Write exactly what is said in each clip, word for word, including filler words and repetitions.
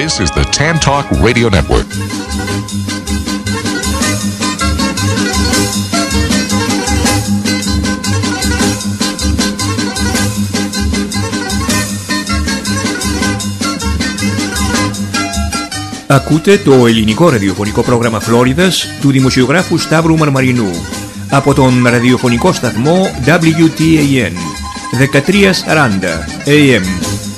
This is the Tan Talk Radio Network. Ακούτε το ελληνικό ραδιοφωνικό πρόγραμμα Φλόριδας του δημοσιογράφου Σταύρου Μαρμαρινού από τον ραδιοφωνικό σταθμό ντάμπλιου τι έι εν δεκατριακόσια σαράντα έι εμ.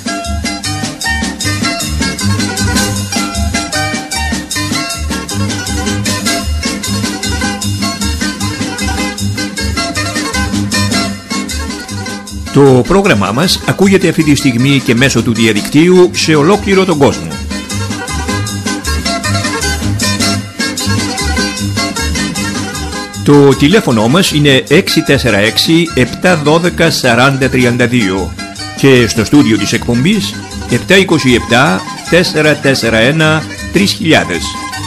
Το πρόγραμμά μας ακούγεται αυτή τη στιγμή και μέσω του διαδικτύου σε ολόκληρο τον κόσμο. Το τηλέφωνο μας είναι έξι τέσσερα έξι επτά ένα δύο τέσσερα μηδέν τρία δύο και στο στούντιο της εκπομπής επτά δύο επτά τέσσερα τέσσερα ένα τρία χιλιάδες.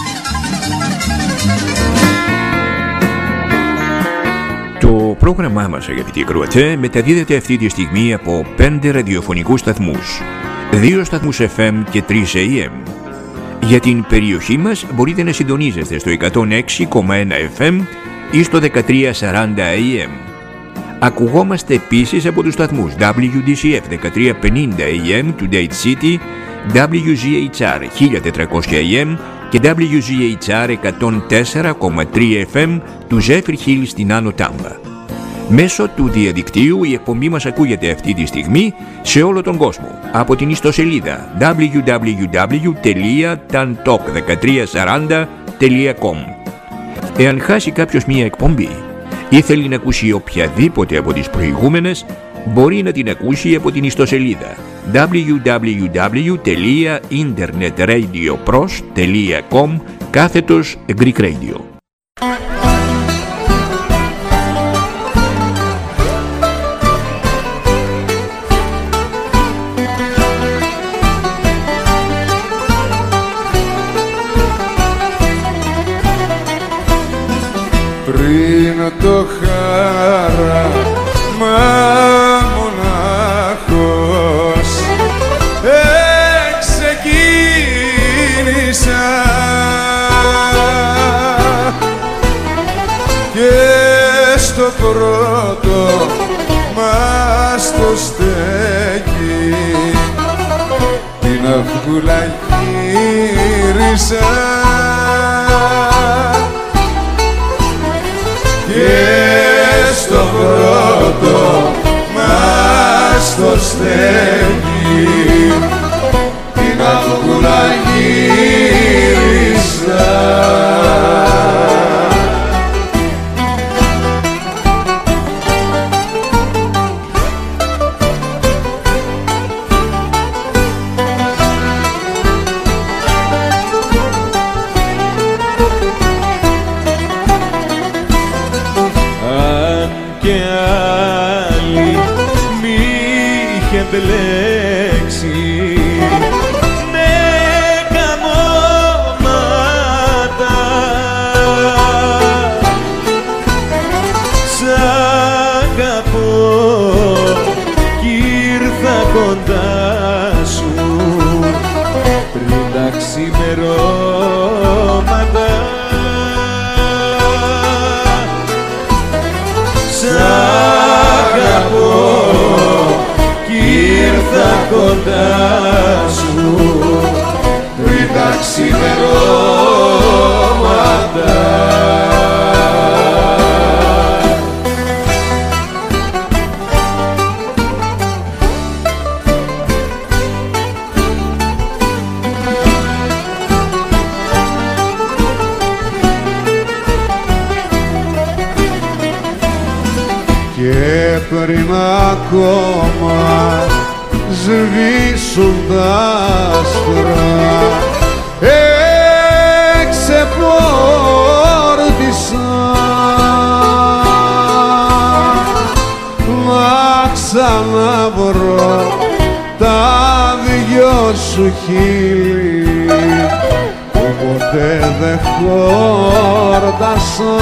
Το πρόγραμμά μας, αγαπητοί ακροατές, μεταδίδεται αυτή τη στιγμή από πέντε ραδιοφωνικούς σταθμούς, δύο σταθμούς εφ εμ και τρεις έι εμ. Για την περιοχή μας μπορείτε να συντονίζεστε στο εκατόν έξι κόμμα ένα εφ εμ ή στο δεκατριακόσια σαράντα έι εμ. Ακουγόμαστε επίσης από τους σταθμούς ντάμπλιου ντι σι εφ δεκατριακόσια πενήντα έι εμ του Date City, ντάμπλιου ζι έιτς αρ χίλια τετρακόσια έι εμ και ντάμπλιου ζι έιτς αρ εκατόν τέσσερα κόμμα τρία εφ εμ του Zephyr Hill στην Άνω Τάμπα. Μέσω του διαδικτύου η εκπομπή μας ακούγεται αυτή τη στιγμή σε όλο τον κόσμο από την ιστοσελίδα ντάμπλιου ντάμπλιου ντάμπλιου τελεία tan talk δεκατριακόσια σαράντα τελεία κομ. Εάν χάσει κάποιος μία εκπομπή ή θέλει να ακούσει οποιαδήποτε από τις προηγούμενες, μπορεί να την ακούσει από την ιστοσελίδα ντάμπλιου ντάμπλιου ντάμπλιου τελεία internetradiopros τελεία com κάθετος Greek Radio. Πριν το χάραμα μονάχος εξεκίνησα και στο πρώτο μας το στέκει την αυγούλα γύρισα και στο πρώτο μας το στέκει την αυγούλα γύρισα. Μπλέξει με καμώματα, σ' αγαπώ κι ήρθα κοντά σου πριν τα ξημερώματα. Σ' αγαπώ ήρθα κοντά σου πριν τα ξημερώματα. Και πριν ακόμα σβήσουν τα άστρα εξεπόρτισα να ξαναβρω τα δυο σου χείλη που ποτέ δεν χόρτασα.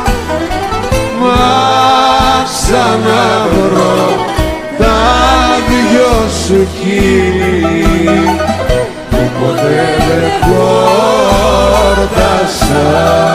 Μα ξαναβρω τα δυο σου χείλη που ποτέ δεν χόρτασα.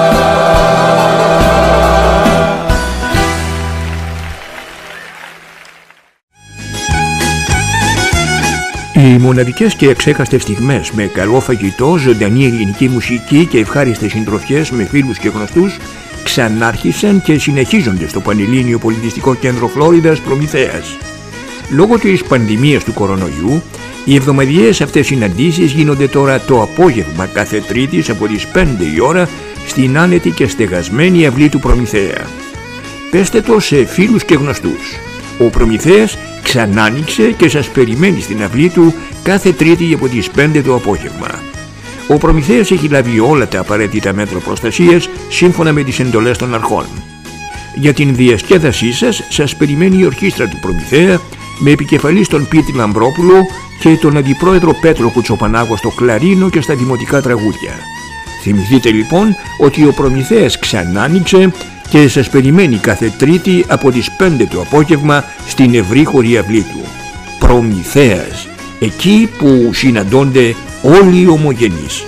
Οι μοναδικές και εξέχαστες στιγμές με καλό φαγητό, ζωντανή ελληνική μουσική και ευχάριστες συντροφιές με φίλους και γνωστούς ξανάρχισαν και συνεχίζονται στο Πανελλήνιο Πολιτιστικό Κέντρο Φλόριδας Προμηθέας. Λόγω της πανδημίας του κορονοϊού, οι εβδομαδιαίες αυτές συναντήσεις γίνονται τώρα το απόγευμα κάθε Τρίτης από τις πέντε η ώρα στην άνετη και στεγασμένη αυλή του Προμηθέα. Πέστε το σε φίλους και γνωστούς. Ο Προμηθέας ξανάνοιξε και σας περιμένει στην αυλή του κάθε Τρίτη από τις πέντε το απόγευμα. Ο Προμηθέας έχει λάβει όλα τα απαραίτητα μέτρα προστασίας σύμφωνα με τις εντολές των αρχών. Για την διασκέδασή σας σας περιμένει η ορχήστρα του Προμηθέα με επικεφαλής τον Πίτη Λαμπρόπουλο και τον αντιπρόεδρο Πέτρο Κουτσοπανάγο στο κλαρίνο και στα δημοτικά τραγούδια. Θυμηθείτε λοιπόν ότι ο Προμηθέας ξανάνοιξε και σας περιμένει κάθε Τρίτη από τις πέντε το απόγευμα στην ευρύχωρη αυλή του. Προμηθέας, εκεί που συναντώνται όλοι οι ομογενείς.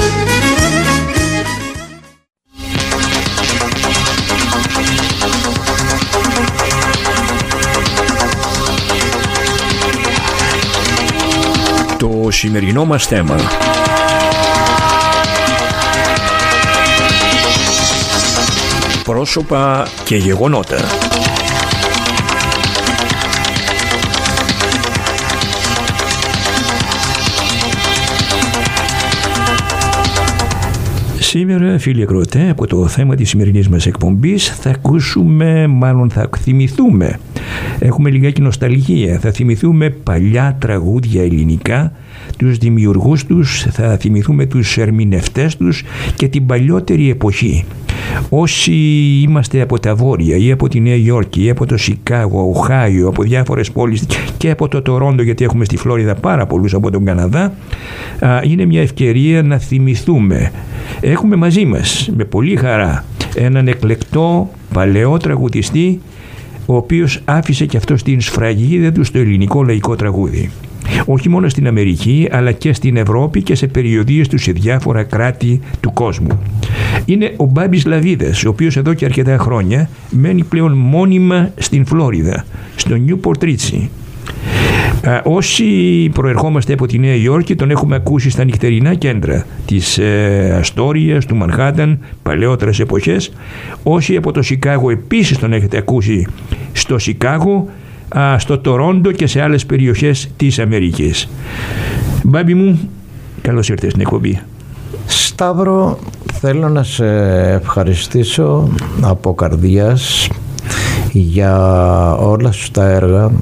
Το σημερινό μας θέμα: πρόσωπα και γεγονότα. Σήμερα, φίλοι ακροατέ, από το θέμα της σημερινής μας εκπομπής θα ακούσουμε, μάλλον θα θυμηθούμε, έχουμε λιγάκι νοσταλγία, θα θυμηθούμε παλιά τραγούδια ελληνικά, τους δημιουργούς τους, θα θυμηθούμε τους ερμηνευτές τους και την παλιότερη εποχή. Όσοι είμαστε από τα Βόρεια ή από τη Νέα Υόρκη ή από το Σικάγο, Οχάιο, από διάφορες πόλεις και από το Τορόντο, γιατί έχουμε στη Φλόριδα πάρα πολλούς από τον Καναδά, είναι μια ευκαιρία να θυμηθούμε. Έχουμε μαζί μας με πολύ χαρά έναν εκλεκτό παλαιό τραγουδιστή, ο οποίος άφησε και αυτό την σφραγίδα του στο ελληνικό λαϊκό τραγούδι. Όχι μόνο στην Αμερική, αλλά και στην Ευρώπη και σε περιοδίες του σε διάφορα κράτη του κόσμου. Είναι ο Μπάμπης Λαβίδας, ο οποίος εδώ και αρκετά χρόνια μένει πλέον μόνιμα στην Φλόριδα, στο Νιούπορτ Ρίτσι. Α, όσοι προερχόμαστε από τη Νέα Υόρκη τον έχουμε ακούσει στα νυχτερινά κέντρα της ε, Αστόριας, του Μανχάταν, παλαιότερες εποχές. Όσοι από το Σικάγο επίσης τον έχετε ακούσει στο Σικάγο, α, στο Τορόντο και σε άλλες περιοχές της Αμερικής. Μπάμπη μου, καλώς ήρθες στην εκπομπή. Σταύρο, θέλω να σε ευχαριστήσω από καρδιάς για όλα σου τα έργα,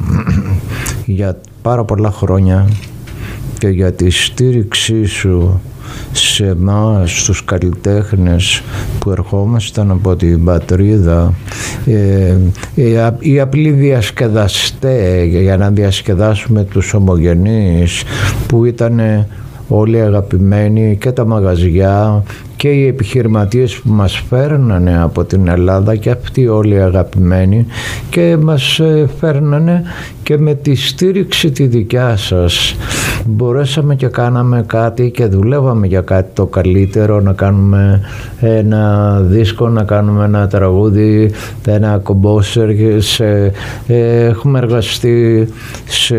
για πάρα πολλά χρόνια και για τη στήριξή σου σε εμάς τους καλλιτέχνες που ερχόμασταν από την πατρίδα, ε, ε, οι απλοί διασκεδαστές, για να διασκεδάσουμε τους ομογενείς που ήταν όλοι αγαπημένοι, και τα μαγαζιά και οι επιχειρηματίες που μας φέρνανε από την Ελλάδα, και αυτοί όλοι αγαπημένοι, και μας φέρνανε και με τη στήριξη τη δικιά σας μπορέσαμε και κάναμε κάτι και δουλεύαμε για κάτι το καλύτερο, να κάνουμε ένα δίσκο, να κάνουμε ένα τραγούδι, ένα κομπόσερ. Σε, έχουμε εργαστεί σε,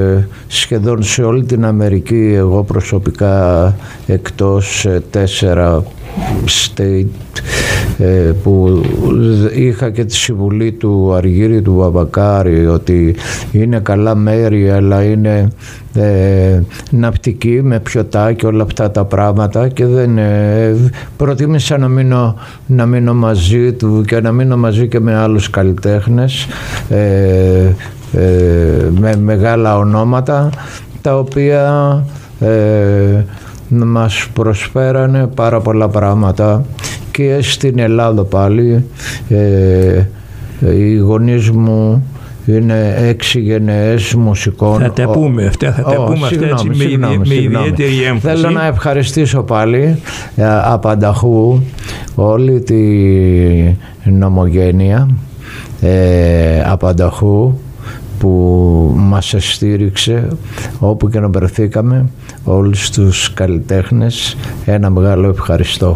σχεδόν σε όλη την Αμερική, εγώ προσωπικά εκτός τέσσερα state, που είχα και τη συμβουλή του Αργύρη του Βαβακάρη ότι είναι καλά μέρη, αλλά είναι ε, ναυτική με πιωτά και όλα αυτά τα πράγματα, και δεν ε, προτίμησα να μείνω, να μείνω μαζί του και να μείνω μαζί και με άλλους καλλιτέχνες ε, ε, με μεγάλα ονόματα, τα οποία ε, μας προσφέρανε πάρα πολλά πράγματα και στην Ελλάδα πάλι. Ε, οι γονείς μου είναι έξι γενναίες μουσικών. Θα τα πούμε αυτά, θα τα oh, πούμε αυτά έτσι, με, με ιδιαίτερη έμφαση. Θέλω να ευχαριστήσω πάλι ε, απανταχού όλη την ομογένεια ε, απανταχού, που μας εστήριξε όπου και να βρεθήκαμε, όλους τους καλλιτέχνες, ένα μεγάλο ευχαριστώ.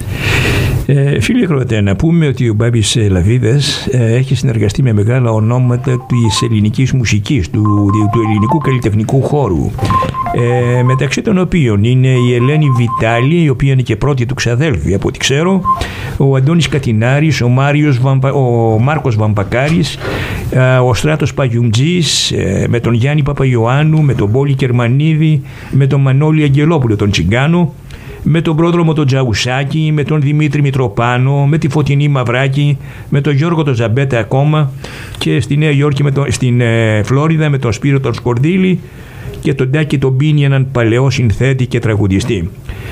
Ε, φίλοι ακροατέ, να πούμε ότι ο Μπάμπης Λαβίδας ε, έχει συνεργαστεί με μεγάλα ονόματα της ελληνικής μουσικής, του, του ελληνικού καλλιτεχνικού χώρου, ε, μεταξύ των οποίων είναι η Ελένη Βιτάλη, η οποία είναι και πρώτη του ξαδέλφη από ό,τι ξέρω, ο Αντώνης Κατινάρης, ο, Μάριος Βαμπα, ο Μάρκος Βαμπακάρης, ε, ο Στράτος Παγιουμτζής, ε, με τον Γιάννη Παπαϊωάννου, με τον Πόλη Κερμανίδη, με τον Μανώλη Αγγελόπουλο τον Τσιγκάνο, με τον πρόδρομο τον Τζαουσάκη, με τον Δημήτρη Μητροπάνο, με τη Φωτεινή Μαυράκη, με τον Γιώργο τον Ζαμπέτα ακόμα, και στη Νέα Υόρκη, με τον, στην ε, Φλόριδα με τον Σπύρο τον Σκορδίλη και τον Τάκη τον Πίνη, έναν παλαιό συνθέτη και τραγουδιστή.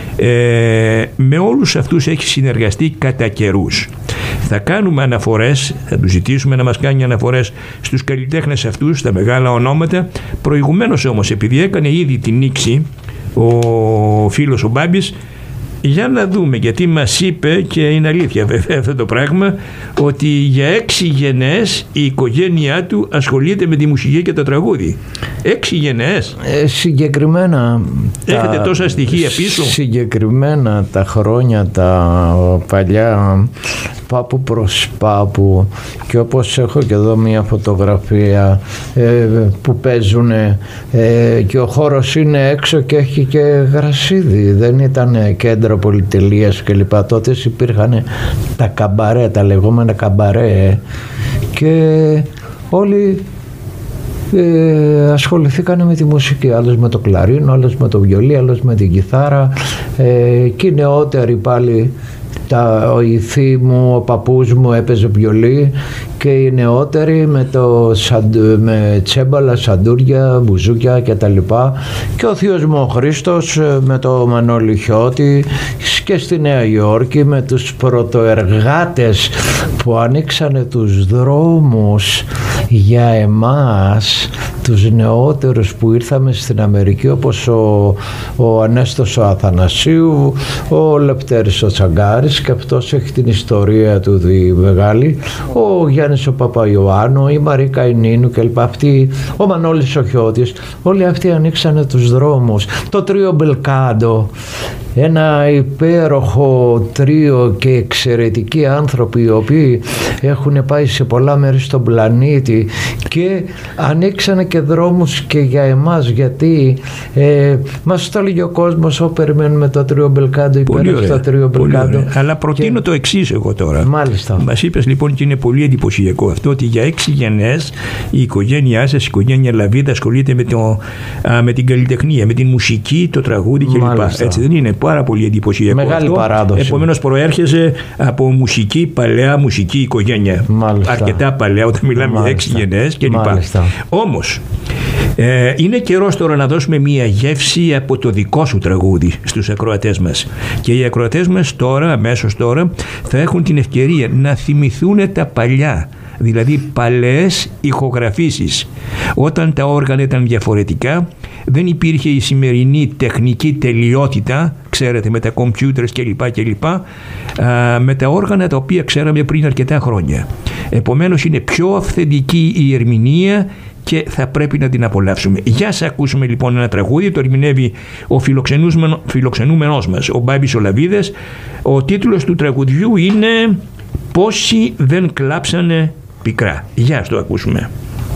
Ε, με όλους αυτούς έχει συνεργαστεί κατά καιρούς. Θα κάνουμε αναφορές, θα του ζητήσουμε να μας κάνει αναφορές στους καλλιτέχνες αυτούς, στα μεγάλα ονόματα. Προηγουμένως όμως, επειδή έκανε ήδη την νήξη ο φίλος ο Μπάμπης, για να δούμε, γιατί μας είπε, και είναι αλήθεια βέβαια αυτό το πράγμα, ότι για έξι γενναίες η οικογένειά του ασχολείται με τη μουσική και το τραγούδι. Έξι γενναίες. Ε, συγκεκριμένα έχετε τα, τόσα στοιχεία πίσω. Συγκεκριμένα τα χρόνια τα παλιά, πάπου προς πάπου, και όπως έχω και εδώ μια φωτογραφία ε, που παίζουν ε, και ο χώρος είναι έξω και έχει και γρασίδι, δεν ήταν κέντρο πολυτελείας κλπ. Τότε υπήρχαν τα καμπαρέ, τα λεγόμενα καμπαρέ, και όλοι ε, ασχοληθήκαν με τη μουσική, άλλος με το κλαρίνο, άλλος με το βιολί, άλλος με την κιθάρα, ε, και οι νεότεροι πάλι. Τα, ο ηθή μου, ο παππούς μου έπαιζε βιολί, και οι νεότεροι με, το, με τσέμπαλα, σαντούρια, μπουζούκια κτλ. Και ο θείος μου ο Χρήστος με το Μανώλη Χιώτη, και στη Νέα Υόρκη με τους πρωτοεργάτες που ανοίξανε τους δρόμους για εμάς, τους νεότερους που ήρθαμε στην Αμερική, όπως ο, ο Ανέστος ο Αθανασίου, ο Λεπτέρης ο Τσαγκάρης, και αυτός έχει την ιστορία του δι μεγάλη, ο Γιάννης ο Παπαϊωάννου, η Μαρίκα η Νίνου κλπ. Αυτοί, ο Μανώλης ο Χιώτης, όλοι αυτοί ανοίξανε τους δρόμους. Το τρίο Μπελκάντο, ένα υπέροχο τρίο και εξαιρετικοί άνθρωποι, οι οποίοι έχουν πάει σε πολλά μέρη στον πλανήτη και ανοίξανε και δρόμους και για εμάς, γιατί ε, μας το έλεγε ο κόσμος, ό, περιμένουμε το τρίο Μπελκάντο, υπέροχο το τρίο Μπελκάντο. Αλλά προτείνω και... το εξής εγώ τώρα. Μάλιστα. Μας είπες λοιπόν, και είναι πολύ εντυπωσιακό αυτό, ότι για έξι γενναίες η οικογένειά σας, η οικογένεια Λαβίδα, ασχολείται με, το, α, με την καλλιτεχνία, με την μουσική, το τραγούδι κλπ. Έτσι δεν είναι? Πάρα πολύ εντυπωσιακό. Μεγάλη αυτό. Παράδοση. Επομένως προέρχεσαι από μουσική, παλαιά μουσική οικογένεια. Μάλιστα. Αρκετά παλαιά, όταν μιλάμε για έξι γενναίες κλπ. Όμως ε, είναι καιρός τώρα να δώσουμε μία γεύση από το δικό σου τραγούδι στους ακροατές μας. Και οι ακροατές μας τώρα, αμέσως τώρα, θα έχουν την ευκαιρία να θυμηθούν τα παλιά, δηλαδή παλαιές ηχογραφήσεις, όταν τα όργανα ήταν διαφορετικά, δεν υπήρχε η σημερινή τεχνική τελειότητα, ξέρετε, με τα κομπιούτερς κλπ, κλπ, με τα όργανα τα οποία ξέραμε πριν αρκετά χρόνια. Επομένως είναι πιο αυθεντική η ερμηνεία και θα πρέπει να την απολαύσουμε. Για σας ακούσουμε λοιπόν ένα τραγούδι, το ερμηνεύει ο φιλοξενούμενος μας, ο Μπάμπης ο Λαβίδας. Ο τίτλος του τραγουδιού είναι «Πόσοι δεν κλάψανε πικρά». Για ας το ακούσουμε.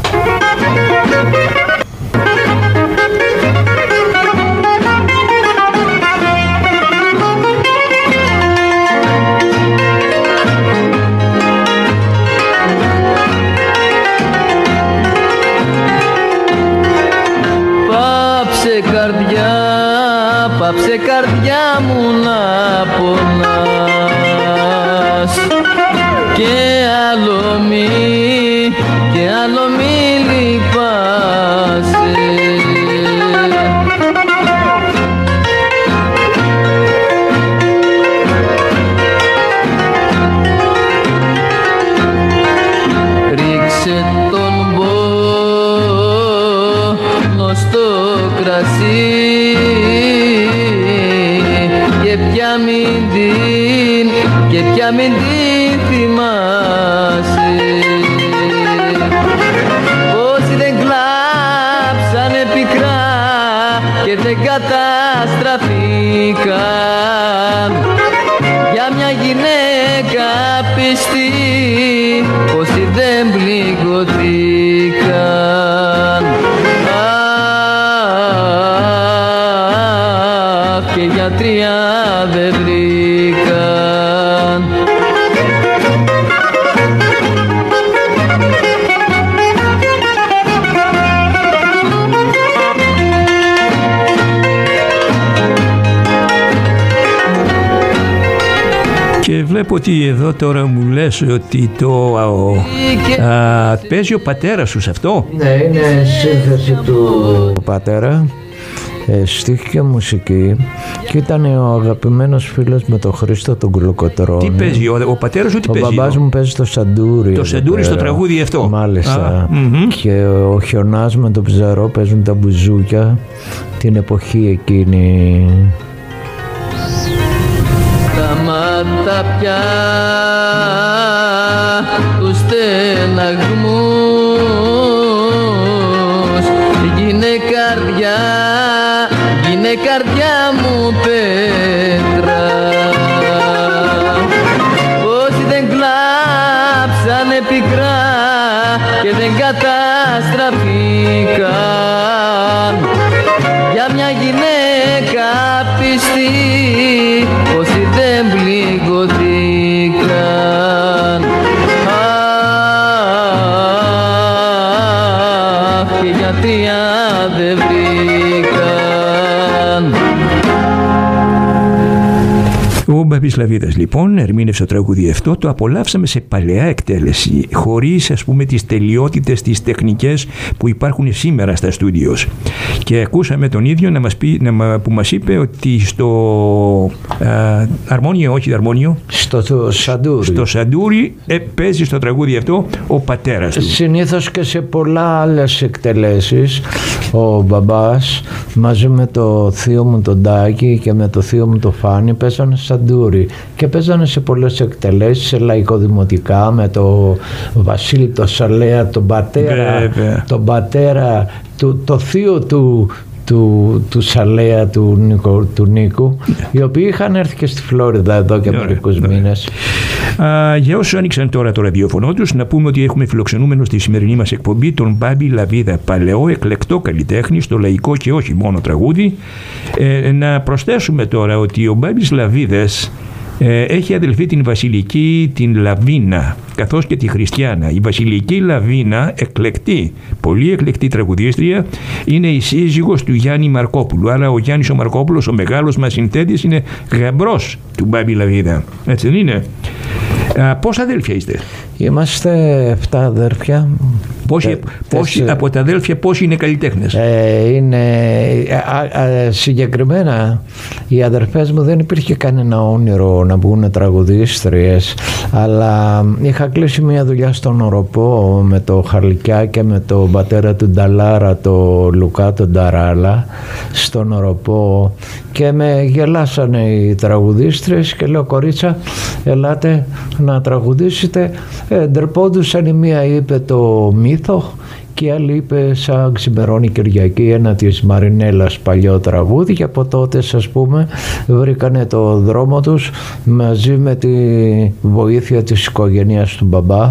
Πάψε καρδιά μου να πονάς, και άλλο μη, και άλλο μη λυπάσαι. Ρίξε τον πόνο στο κρασί, πια μην την, και πια μην την θυμάσαι. Όσοι δεν και δεν καταστραφήκαν. Για μια γυναίκα πιστή όσοι δεν πληγωθήκαν. Αχ, και γιατριά δεν βρήκαν. Και βλέπω ότι εδώ τώρα μου λες ότι το α, α, παίζει ο πατέρας σου σε αυτό. Ναι, είναι σύνθεση του πατέρα, ε, στίχη και μουσική, και ήταν ο αγαπημένος φίλος με τον Χρήστο τον Κουλοκοτρώνη. Τι παίζει, ο, ο πατέρας σου τι ο παίζει? Ο μπαμπάς μου παίζει το σαντούρι. Το σαντούρι στο τραγούδι αυτό. Μάλιστα. Mm-hmm. Και ο Χιονάς με τον Ψαρό παίζουν τα μπουζούκια την εποχή εκείνη. Τα μάτα πια τους στεναγμούς, γίνε καρδιά, γίνε καρδιά μου πέτρα. Όσοι δεν κλάψανε πικρά και δεν καταστραφήκαν, για μια γυναίκα πιστή όσοι δεν πληγωθήκαν. Αχ, και γιατριά δεν βρήκαν. Ο Μπάμπης Λαβίδας λοιπόν ερμήνευσε το τραγούδι αυτό, το απολαύσαμε σε παλαιά εκτέλεση, χωρίς ας πούμε τις τελειότητες, τις τεχνικές που υπάρχουν σήμερα στα στούντιος. Και ακούσαμε τον ίδιο να μας πει, να, που μας είπε ότι στο α, αρμόνιο, όχι αρμόνιο, στο το σαντούρι, στο σαντούρι ε, παίζει στο τραγούδι αυτό ο πατέρας του. Συνήθως και σε πολλά άλλες εκτελέσεις ο μπαμπάς μαζί με το θείο μου τον Τάκη και με το θείο μου το Φάνη παίζανε σαντούρι και παίζανε σε πολλές εκτελέσεις, σε λαϊκοδημοτικά με το Βασίλη το Σαλέα, τον πατέρα, Βέβαια. τον πατέρα του, το θείο του του, του Σαλέα, του Νίκου, του Νίκου, οι οποίοι είχαν έρθει και στη Φλόριδα εδώ και μερικούς μήνες. Α, για όσους άνοιξαν τώρα το ραδιοφωνό τους, να πούμε ότι έχουμε φιλοξενούμενο στη σημερινή μας εκπομπή τον Μπάμπη Λαβίδα, παλαιό εκλεκτό καλλιτέχνη στο λαϊκό και όχι μόνο τραγούδι. Ε, να προσθέσουμε τώρα ότι ο Μπάμπης Λαβίδας ε, έχει αδελφή την Βασιλική την Λαβίνα, καθώς και τη Χριστιάνα. Η Βασιλική Λαβίνα, εκλεκτή, πολύ εκλεκτή τραγουδίστρια, είναι η σύζυγος του Γιάννη Μαρκόπουλου. Άρα ο Γιάννης ο Μαρκόπουλος, ο μεγάλος μας συνθέτης, είναι γαμπρός του Μπάμπη Λαβίδα. Έτσι δεν είναι? Α, πόσα αδέλφια είστε? Είμαστε εφτά αδέρφια. Πόσοι, ε, πόσοι τέσσερα... από τα αδέλφια πόσοι είναι καλλιτέχνες? Ε, είναι α, α, συγκεκριμένα οι αδερφές μου δεν υπήρχε κανένα όνειρο να βγουν τραγουδίστριες, αλλά είχα κλείσει μια δουλειά στον Οροπό με το Χαρλικιά και με τον πατέρα του Νταλάρα, το Λουκά τον Νταράλα, στον Οροπό, και με γελάσανε οι τραγουδίστριες και λέω, κορίτσα, ελάτε να τραγουδήσετε. Ε, ντρεπόντουσαν, η μία είπε το Μύθο και η άλλη είπε σαν ξημερώνει Κυριακή, ένα της Μαρινέλας παλιό τραγούδι, και από τότε, ας πούμε, βρήκανε το δρόμο τους μαζί με τη βοήθεια της οικογένειας του μπαμπά,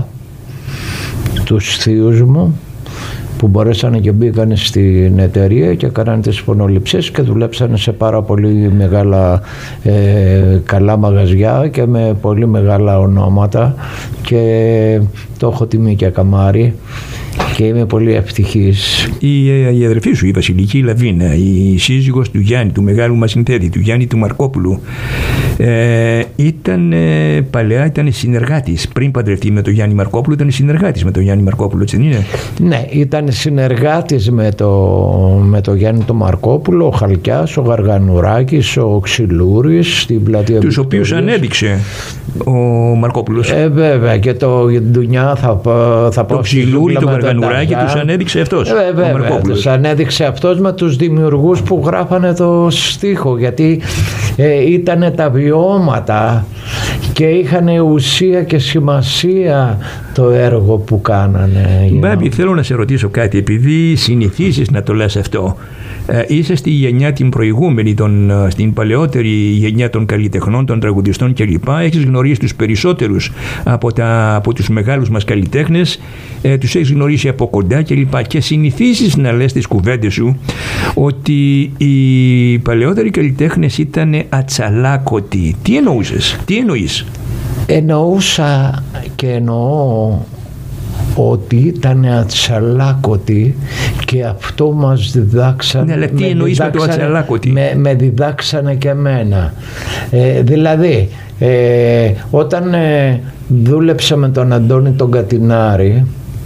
τους θείους μου, που μπορέσανε και μπήκανε στην εταιρεία και κάνανε τις φωνοληψίες και δουλέψανε σε πάρα πολύ μεγάλα ε, καλά μαγαζιά και με πολύ μεγάλα ονόματα, και το έχω τιμή και καμάρι και είμαι πολύ ευτυχής. Η, η αδερφή σου, η Βασιλική Λαβίνα, η σύζυγος του Γιάννη, του μεγάλου μας συνθέτη, του Γιάννη του Μαρκόπουλου, ε, ήταν ε, παλαιά ήταν συνεργάτης. Πριν παντρευτεί με τον Γιάννη Μαρκόπουλο, ήταν συνεργάτης με τον Γιάννη Μαρκόπουλο, έτσι δεν είναι? Ναι, ήταν συνεργάτης με το, με το Γιάννη τον Μαρκόπουλο, ο Χαλκιάς, ο Γαργανουράκης, ο Ξυλούρης, στην πλατεία τους οποίους ανέδειξε ο Μαρκόπουλος. Ε, βέβαια, και το Ντουνιά θα, θα πω. Το Ξυλούρη, το Γαργανουράκη τους ανέδειξε αυτός. Ε, βέβαια, τους ανέδειξε αυτός με τους δημιουργούς που γράφανε το στίχο, γιατί ε, ήτανε τα βιώματα και είχαν ουσία και σημασία το έργο που κάνανε. Μπάμπη, θέλω να σε ρωτήσω κάτι, επειδή συνηθίζεις να το λες αυτό. Ε, είσαι στη γενιά την προηγούμενη, τον, στην παλαιότερη γενιά των καλλιτεχνών, των τραγουδιστών κλπ. Έχεις γνωρίσει τους περισσότερους από, τα, από τους μεγάλους μας καλλιτέχνες, ε, τους έχεις γνωρίσει από κοντά κλπ. Και συνηθίζεις να λες στις κουβέντες σου ότι οι παλαιότεροι καλλιτέχνες ήταν ατσαλάκωτοι. Τι εννοούσες, τι εννοείς? Εννοούσα και εννοώ ότι ήταν ατσαλάκωτοι και αυτό μας διδάξανε. Ναι, αλλά τι εννοείς με το ατσαλάκωτη? Με, με διδάξανε και εμένα. Ε, δηλαδή, ε, όταν ε, δούλεψα με τον Αντώνη τον Κατινάρη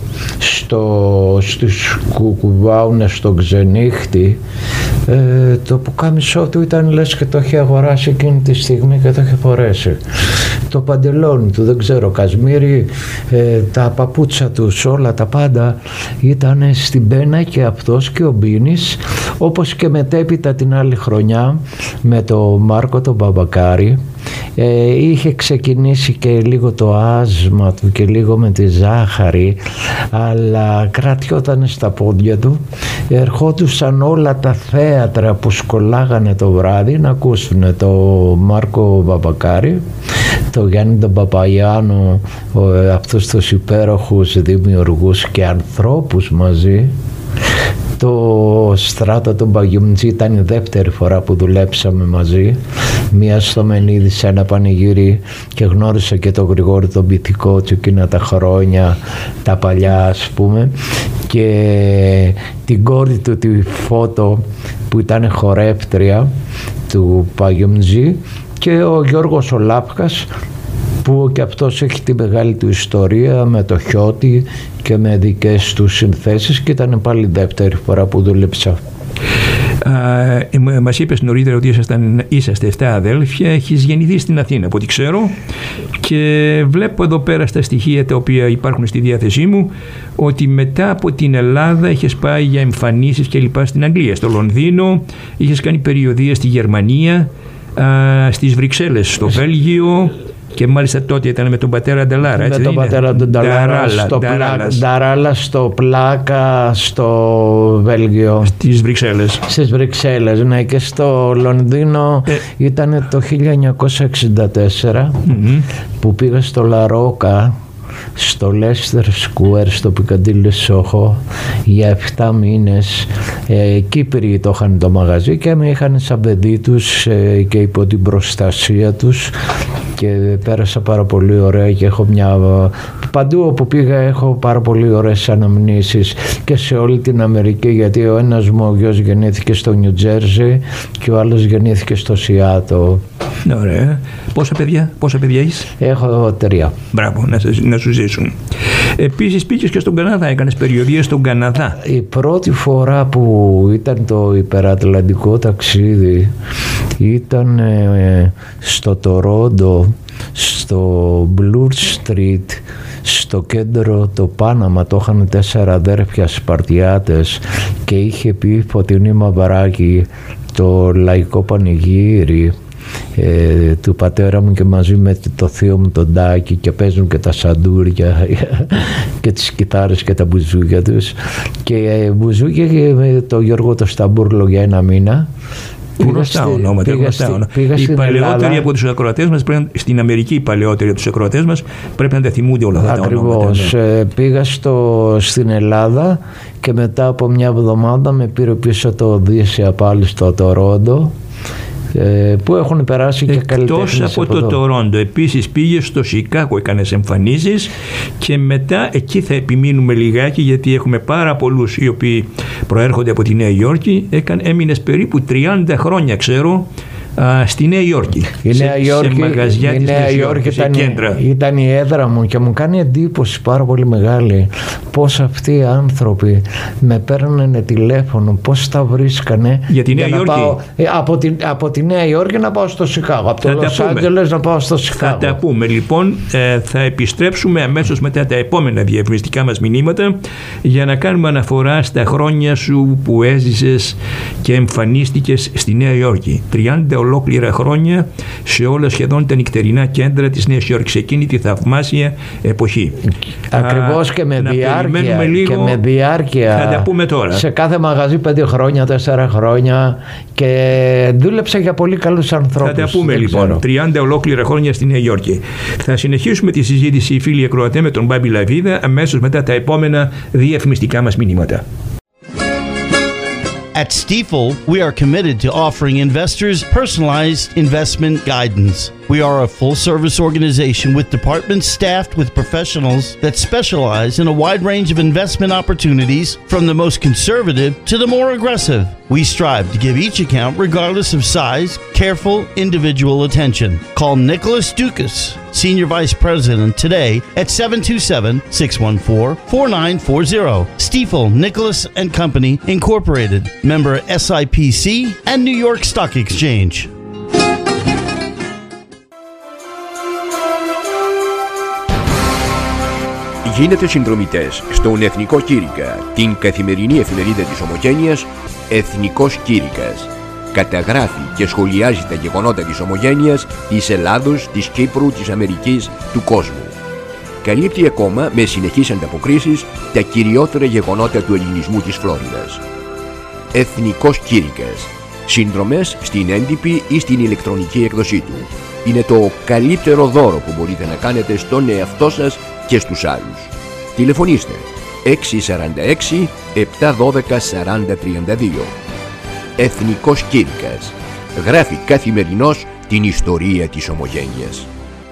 στο, στους Κουκουβάουνες στο ξενύχτη, ε, το πουκάμισό του ήταν λες και το είχε αγοράσει εκείνη τη στιγμή και το είχε φορέσει. Το παντελόνι του, δεν ξέρω, κασμίρι, ε, τα παπούτσα του, όλα τα πάντα ήταν στην πένα και αυτός και ο Μπίνης, όπως και μετέπειτα την άλλη χρονιά με το Μάρκο τον Μπαμπακάρη. Ε, είχε ξεκινήσει και λίγο το άσμα του και λίγο με τη ζάχαρη, αλλά κρατιόταν στα πόδια του. Ερχόντουσαν όλα τα θέατρα που σκολάγανε το βράδυ να ακούσουν το Μάρκο Μπαμπακάρη, το Γιάννη τον Παπαγιάννο, αυτούς τους υπέροχους δημιουργούς και ανθρώπους μαζί. Το Στράτο του Μπαγιουμτζή ήταν η δεύτερη φορά που δουλέψαμε μαζί. Μία στο Μενίδη σε ένα πανηγύρι και γνώρισα και τον Γρηγόρη τον Πυθικό του εκείνα τα χρόνια, τα παλιά ας πούμε, και την κόρη του τη Φώτο που ήταν χορεύτρια του Παγιουμτζή, και ο Γιώργος ο Λάπκας που και αυτός έχει τη μεγάλη του ιστορία με το Χιώτη και με δικές του συνθέσεις, και ήταν πάλι δεύτερη φορά που δούλεψα. Uh, μας είπες νωρίτερα ότι ήσασταν, είσαστε εφτά αδέλφια, έχεις γεννηθεί στην Αθήνα από ό,τι ξέρω, και βλέπω εδώ πέρα στα στοιχεία τα οποία υπάρχουν στη διάθεσή μου ότι μετά από την Ελλάδα είχες πάει για εμφανίσεις και λοιπά στην Αγγλία, στο Λονδίνο, είχες κάνει περιοδεία στη Γερμανία, uh, στις Βρυξέλλες, στο Βέλγιο, και μάλιστα τότε ήταν με τον πατέρα Νταλάρα, έτσι με τον είναι? πατέρα του Νταλάρα, στο Νταράλα, Νταράλα στο Πλάκα, στο Βέλγιο. Στις Βρυξέλλες. Στις Βρυξέλλες, ναι, και στο Λονδίνο ε. ήταν το χίλια εννιακόσια εξήντα τέσσερα mm-hmm. που πήγα στο Λαρόκα, στο Leicester Square, στο Πικαντίλι Σόχο, για εφτά μήνες. Ε, Κύπροι το είχαν το μαγαζί και με είχαν σαν παιδί τους ε, και υπό την προστασία τους, και πέρασα πάρα πολύ ωραία και έχω μια... Παντού όπου πήγα έχω πάρα πολύ ωραίες αναμνήσεις και σε όλη την Αμερική, γιατί ο ένας μου ο γιος γεννήθηκε στο Νιου Τζέρζι και ο άλλος γεννήθηκε στο Σιάτο. Ωραία. Πόσα παιδιά, πόσα παιδιά έχεις? Έχω τρία. Μπράβο, να, να σου ζήσουν. Επίσης πήγες και στον Καναδά, έκανες περιοδίες στον Καναδά. Η πρώτη φορά που ήταν το υπερατλαντικό ταξίδι ήταν ε, στο Τορόντο, στο Bloor Street, στο κέντρο το Πάναμα. Το είχαν τέσσερα αδέρφια Σπαρτιάτες και είχε πει Φωτεινή Μαυράκη το λαϊκό πανηγύρι Ε, του πατέρα μου, και μαζί με το θείο μου τον Τάκη, και παίζουν και τα σαντούρια και τις κιθάρες και τα μπουζούκια τους, και ε, μπουζούκια και το Γιώργο το Σταμπούρλο για ένα μήνα. Γνωστά ονόματα, γνωστά ονόματα. Οι παλαιότεροι από τους ακροατές μας, πρέπει, στην Αμερική οι παλαιότεροι από τους ακροατές μας πρέπει να τα θυμούνται όλα αυτά τα ονόματα. Ακριβώς. Ναι. Πήγα στο, στην Ελλάδα και μετά από μια εβδομάδα με πήρε πίσω το Οδύσσια πάλι στο Τορόντο, που έχουν περάσει και καλλιτέχνες. Εκτός από, από το Τορόντο, επίσης πήγες στο Σικάγο, έκανες εμφανίσεις, και μετά εκεί θα επιμείνουμε λιγάκι, γιατί έχουμε πάρα πολλούς οι οποίοι προέρχονται από τη Νέα Υόρκη. Έκανε, έμεινες περίπου τριάντα χρόνια, ξέρω, α, στη Νέα Υόρκη. Η σε, Νέα Υόρκη, σε μαγαζιά η της Νέα Νέας Υόρκη Υόρκης, ήταν, κέντρα. ήταν η έδρα μου, και μου κάνει εντύπωση πάρα πολύ μεγάλη πως αυτοί οι άνθρωποι με παίρνανε τηλέφωνο, πως τα βρίσκανε για τη Νέα για Υόρκη. Πάω, από, τη, από τη Νέα Υόρκη να πάω στο Σικάγο, από το Λος Άντζελες να πάω στο Σικάγο. Θα τα πούμε λοιπόν, ε, θα επιστρέψουμε αμέσως μετά τα επόμενα διαφημιστικά μας μηνύματα για να κάνουμε αναφορά στα χρόνια σου που έζησες και εμφανίστηκες στη Νέα Υόρκη. τριάντα ολόκληρα χρόνια σε όλα σχεδόν τα νυχτερινά κέντρα της Νέας Υόρκης εκείνη τη θαυμάσια εποχή. Ακριβώς, και με διάρκεια, λίγο, και με διάρκεια. Θα τα πούμε τώρα. Σε κάθε μαγαζί πέντε χρόνια, τέσσερα χρόνια, και δούλεψε για πολύ καλούς ανθρώπους. Θα τα πούμε λοιπόν. Ξέρω. τριάντα ολόκληρα χρόνια στη Νέα Υόρκη. Θα συνεχίσουμε τη συζήτηση, φίλοι ακροατέ, με τον Μπάμπη Λαβίδα αμέσως μετά τα επόμενα διαφημιστικά μας μηνύματα. At Stifel, we are committed to offering investors personalized investment guidance. We are a full-service organization with departments staffed with professionals that specialize in a wide range of investment opportunities, from the most conservative to the more aggressive. We strive to give each account, regardless of size, careful individual attention. Call Nicholas Dukas, Senior Vice President, today at seven two seven, six one four, four nine four zero. Stifel, Nicholas and Company, Incorporated. Member S I P C and New York Stock Exchange. Γίνετε συνδρομητές στον Εθνικό Κήρυκα, την καθημερινή εφημερίδα της Ομογένειας, Εθνικός Κήρυκας. Καταγράφει και σχολιάζει τα γεγονότα της Ομογένειας, της Ελλάδος, της Κύπρου, της Αμερικής, του κόσμου. Καλύπτει ακόμα με συνεχείς ανταποκρίσεις τα κυριότερα γεγονότα του ελληνισμού της Φλόριδας. Εθνικός Κήρυκας. Συνδρομές στην έντυπη ή στην ηλεκτρονική έκδοσή του. Είναι το καλύτερο δώρο που μπορείτε να κάνετε στον εαυτό σας και στους άλλους. Τηλεφωνήστε έξι τέσσερα έξι, επτά ένα δύο, τέσσερα μηδέν τρία δύο. Εθνικός Κήρυκας. Γράφει καθημερινώς την ιστορία της Ομογένειας.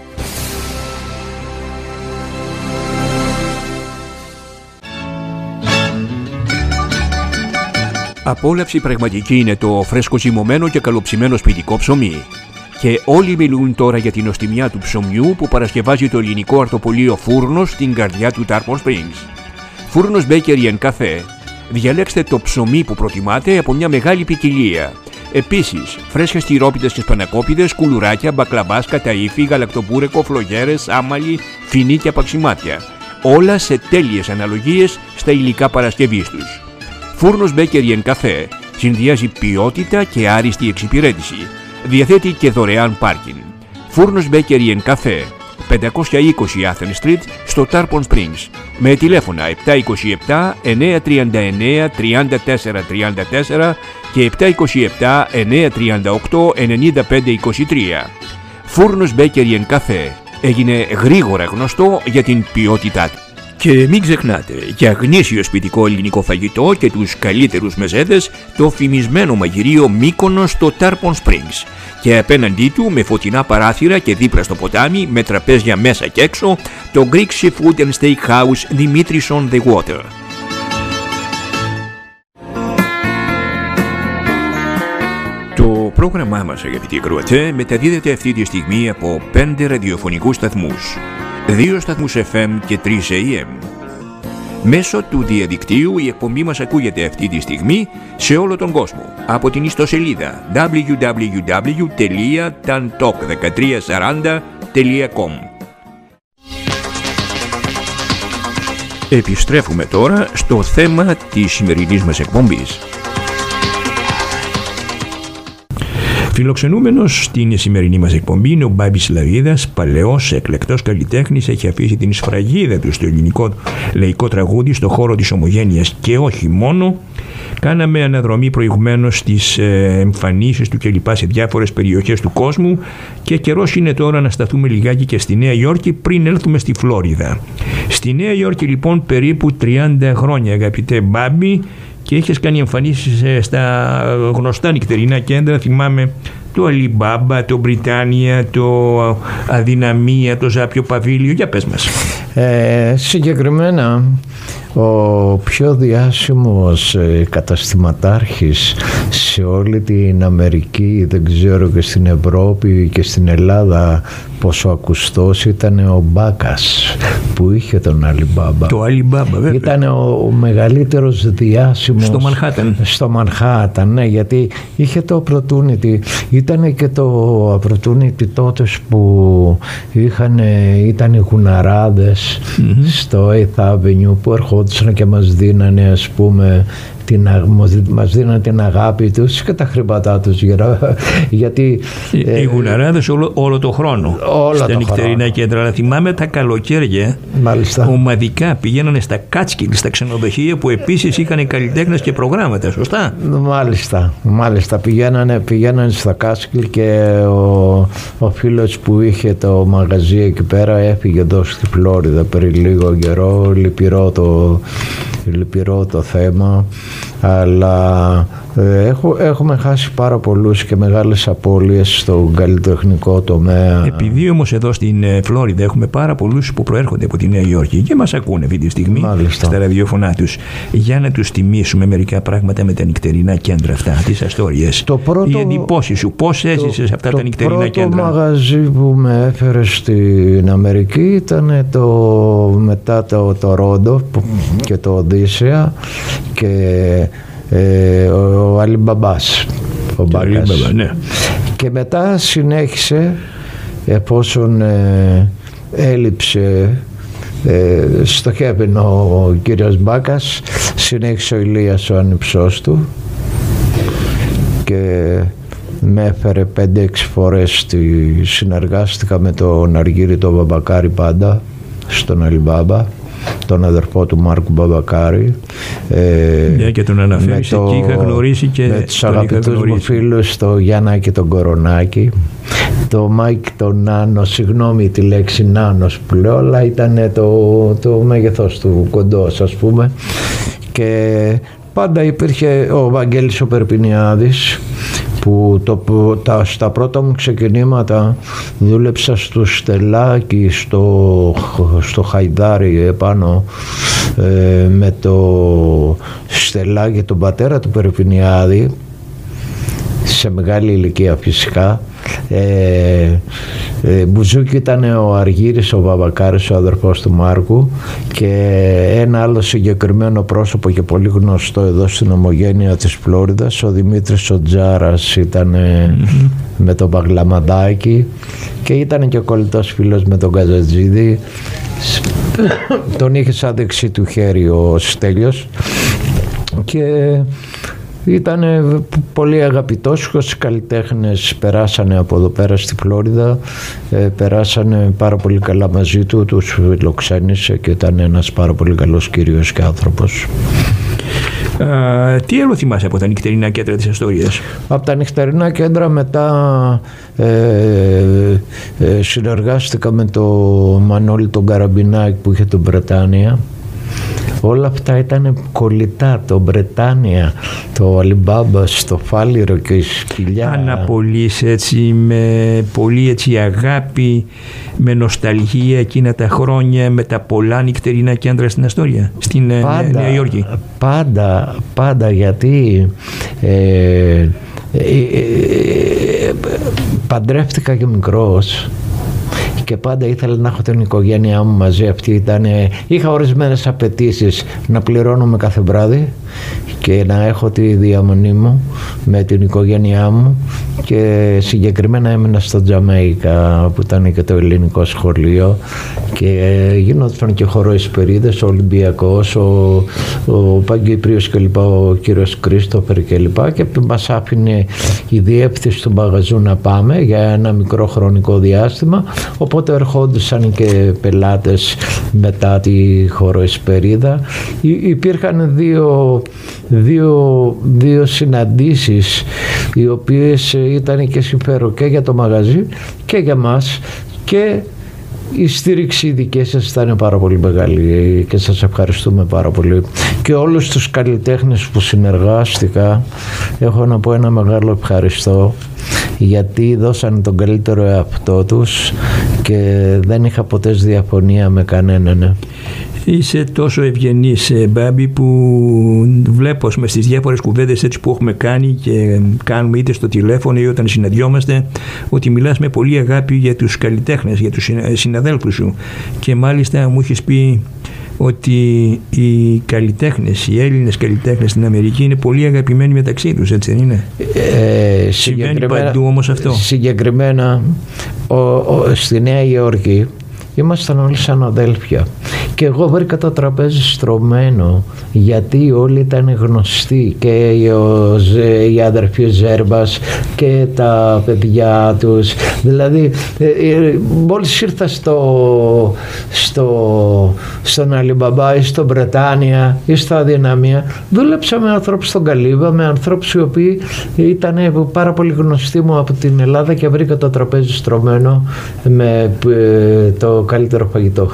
Απόλαυση πραγματική είναι το φρέσκο ζυμωμένο και καλοψημένο σπιτικό ψωμί. Και όλοι μιλούν τώρα για την νοστιμιά του ψωμιού που παρασκευάζει το ελληνικό αρτοπολείο Φούρνος στην καρδιά του Tarpon Springs. Φούρνος Bakery and Cafe. Διαλέξτε το ψωμί που προτιμάτε από μια μεγάλη ποικιλία. Επίσης, φρέσκες τυρόπιτες και σπανακόπιδες, κουλουράκια, μπακλαμπάς, καταΐφι, γαλακτοπούρεκο, φλογέρες, άμαλι, φινί και απαξιμάτια. Όλα σε τέλειες αναλογίες στα υλικά παρασκευής τους. Φούρνος Bakery and Cafe συνδυάζει ποιότητα και άριστη εξυπηρέτηση. Διαθέτει και δωρεάν πάρκινγκ. Φούρνος Bakery and Cafe, πεντακόσια είκοσι Athens Street στο Tarpon Springs, με τηλέφωνα επτά δύο επτά, εννιά τρία εννιά, τρία τέσσερα τρία τέσσερα και επτά δύο επτά, εννιά τρία οκτώ, εννιά πέντε δύο τρία. Φούρνος Bakery and Cafe έγινε γρήγορα γνωστό για την ποιότητά του. Και μην ξεχνάτε, για γνήσιο σπιτικό ελληνικό φαγητό και τους καλύτερους μεζέδες, το φημισμένο μαγειρίο Μύκονος στο Tarpon Springs. Και απέναντί του, με φωτεινά παράθυρα και δίπλα στο ποτάμι, με τραπέζια μέσα και έξω, το Greek Seafood and Steakhouse Dimitris on the Water. Το πρόγραμμά μας, αγαπητοί ακροατέ, μεταδίδεται αυτή τη στιγμή από πέντε ραδιοφωνικούς σταθμούς, δύο σταθμούς εφ εμ και τρεις έι εμ. Μέσω του διαδικτύου η εκπομπή μας ακούγεται αυτή τη στιγμή σε όλο τον κόσμο από την ιστοσελίδα double-u double-u double-u τελεία tantalk δεκατρία σαράντα τελεία com. Επιστρέφουμε τώρα στο θέμα της σημερινής μας εκπομπής. Φιλοξενούμενος στην σημερινή μας εκπομπή είναι ο Μπάμπης Λαβίδας, παλαιός εκλεκτός καλλιτέχνης, έχει αφήσει την σφραγίδα του στο ελληνικό λαϊκό τραγούδι, στο χώρο της Ομογένειας και όχι μόνο. Κάναμε αναδρομή προηγουμένως στις εμφανίσεις του και λοιπά σε διάφορες περιοχές του κόσμου και καιρός είναι τώρα να σταθούμε λιγάκι και στη Νέα Υόρκη πριν έλθουμε στη Φλόριδα. Στη Νέα Υόρκη λοιπόν περίπου τριάντα χρόνια, αγαπητέ Μπάμπη, και είχες κάνει εμφανίσεις στα γνωστά νυχτερινά κέντρα, θυμάμαι το Αλιμπάμπα, το Βρυτάνια, το Αδυναμία, το Ζάπιο Παβίλιο. Για πες μας. Ε, συγκεκριμένα ο πιο διάσημος καταστηματάρχης σε όλη την Αμερική, δεν ξέρω και στην Ευρώπη και στην Ελλάδα πόσο ακουστός, ήταν ο Μπάκας που είχε τον Αλιμπάμπα. Το Αλιμπάμπα βέβαια. Ήταν ο, ο μεγαλύτερος διάσημος στο Μανχάταν. Στο Μανχάταν, ναι, γιατί είχε το opportunity. Ήταν και το opportunity τότε που είχαν, ήταν οι γουναράδες mm-hmm. στο Eighth Avenue που ερχόντουσαν και μας δίνανε, ας πούμε, την, μας δίναν την αγάπη τους και τα χρήματά τους, γιατί οι, ε, οι γουναράδες όλο, όλο το χρόνο όλο στα το νυχτερινά χρόνο. κέντρα. Αλλά θυμάμαι τα καλοκαίρια, μάλιστα, ομαδικά πηγαίνανε στα Κάτσκιλ, στα ξενοδοχεία που επίσης είχαν καλλιτέχνες και προγράμματα, σωστά? Μάλιστα, μάλιστα πηγαίνανε, πηγαίνανε στα Κάτσκιλ και ο, ο φίλος που είχε το μαγαζί εκεί πέρα έφυγε εδώ στη Φλόριδα πριν λίγο καιρό. Λυπηρό το, λυπηρό το θέμα, αλλά ε, έχω, έχουμε χάσει πάρα πολλούς και μεγάλες απώλειες στον καλλιτεχνικό τομέα. Επειδή όμως εδώ στην Φλόριδα έχουμε πάρα πολλούς που προέρχονται από τη Νέα Υόρκη και μας ακούνε αυτή τη στιγμή, μάλιστα, στα ραδιοφωνά τους, για να τους τιμήσουμε μερικά πράγματα με τα νυχτερινά κέντρα αυτά, τις ιστορίες, πρώτο, οι εντυπώσεις σου, πώς έζησες σε αυτά το, τα νυχτερινά κέντρα. κέντρα? Το πρώτο μαγαζί που με έφερε στην Αμερική ήταν το, μετά το Τορόντο και το Οδύσσεα και ε, ο, ο Αλιμπαμπάς, ο Μπάκας. Ναι. Και μετά συνέχισε, εφόσον ε, έλειψε ε, στο Χέπιν ο, ο κύριος Μπάκας, συνέχισε ο Ηλίας ο ανιψός του και με έφερε πέντε έξι φορές στη, συνεργάστηκα με τον Αργύρη τον Μπαμπακάρη πάντα στον Αλιμπάμπα, τον αδερφό του Μάρκου Μπαμπακάρη. Ε, ναι, και τον αναφέρεις εκεί, είχα γνωρίσει και με τους αγαπητούς μου φίλους, το Γιάννακη τον Κορονάκη, το Μάικ τον Νάνο, συγγνώμη τη λέξη Νάνος που λέω, αλλά ήταν το, το μέγεθος του κοντός, ας πούμε, και πάντα υπήρχε ο Βαγγέλης ο Περπινιάδης, που το, τα, στα πρώτα μου ξεκινήματα δούλεψα στο Στελάκι, στο, στο Χαϊδάρι επάνω, ε, με το Στελάκι, τον πατέρα του Περπινιάδη, σε μεγάλη ηλικία φυσικά. Ε, ε, Μπουζούκι ήταν ο Αργύρης ο Μπαμπακάρης, ο αδερφός του Μάρκου, και ένα άλλο συγκεκριμένο πρόσωπο και πολύ γνωστό εδώ στην ομογένεια της Φλόριδας, ο Δημήτρης ο Τζάρας ήταν mm-hmm. με τον Παγλαμαδάκη, και ήταν και ο κολλητός φίλος με τον Καζατζίδη. Τον είχε σαν δεξί του χέρι ο Στέλιος και ήταν πολύ αγαπητός. Όσοι καλλιτέχνες περάσανε από εδώ πέρα στη Φλόριδα, ε, περάσανε πάρα πολύ καλά μαζί του, τους φιλοξένησε και ήταν ένας πάρα πολύ καλός κύριος και άνθρωπος. Α, τι άλλο θυμάσαι από τα νυχτερινά κέντρα της ιστορίας? Από τα νυχτερινά κέντρα μετά ε, ε, συνεργάστηκα με το Μανώλη τον Καραμπινάκη που είχε τον Βρετάνια. Όλα αυτά ήταν κολλητά, το Βρετάνια, το Αλιμπάμπας, το Φάλιρο και η Σκυλιά. Αναπολύς έτσι, με πολύ έτσι αγάπη, με νοσταλγία εκείνα τα χρόνια, με τα πολλά νυχτερινά κέντρα στην Αστόρια, στην πάντα, Νέα Υόρκη. Πάντα, πάντα, γιατί ε, ε, ε, ε, παντρεύτηκα και μικρός και πάντα ήθελα να έχω την οικογένειά μου μαζί. Αυτή ήταν, είχα ορισμένες απαιτήσεις, να πληρώνομαι κάθε βράδυ και να έχω τη διαμονή μου με την οικογένειά μου, και συγκεκριμένα έμεινα στο Τζαμέικα που ήταν και το ελληνικό σχολείο και γινόταν και χορό Εσπερίδες, ο Ολυμπιακός, ο, ο Παγκύπριος κλπ, ο κύριος Κρίστοφερ κλπ, και μας άφηνε η διεύθυνση του μαγαζού να πάμε για ένα μικρό χρονικό διάστημα, οπότε ερχόντουσαν και πελάτες μετά τη χορό Εσπερίδα. Υπήρχαν δύο, δύο, δύο συναντήσεις οι οποίες ήταν και συμφέρον και για το μαγαζί και για μας, και η στήριξη δική σας ήταν πάρα πολύ μεγάλη και σας ευχαριστούμε πάρα πολύ. Και όλους τους καλλιτέχνες που συνεργάστηκα έχω να πω ένα μεγάλο ευχαριστώ, γιατί δώσανε τον καλύτερο εαυτό τους και δεν είχα ποτέ διαφωνία με κανέναν. Είσαι τόσο ευγενής, Μπάμπη, που βλέπω με στις διάφορες κουβέντες έτσι που έχουμε κάνει και κάνουμε είτε στο τηλέφωνο ή όταν συναντιόμαστε, ότι μιλάς με πολύ αγάπη για τους καλλιτέχνες, για τους συναδέλφους σου, και μάλιστα μου έχεις πει ότι οι καλλιτέχνες, οι Έλληνες καλλιτέχνες στην Αμερική είναι πολύ αγαπημένοι μεταξύ τους, έτσι δεν είναι? Ε, Συμβαίνει παντού όμως αυτό? Συγκεκριμένα ο, ο, στη Νέα Υόρκη ήμασταν όλοι σαν αδέλφια και εγώ βρήκα το τραπέζι στρωμένο γιατί όλοι ήταν γνωστοί και οι αδερφοί Ζέρμπας και τα παιδιά τους. Δηλαδή μόλις ήρθα στο, στο, στον Αλιμπαμπά ή στο Βρετάνια ή στο Αδυναμία, δούλεψα με ανθρώπους στον Καλύβα, με ανθρώπους οι οποίοι ήταν πάρα πολύ γνωστοί μου από την Ελλάδα και βρήκα το τραπέζι στρωμένο με το καλύτερο φαγητό.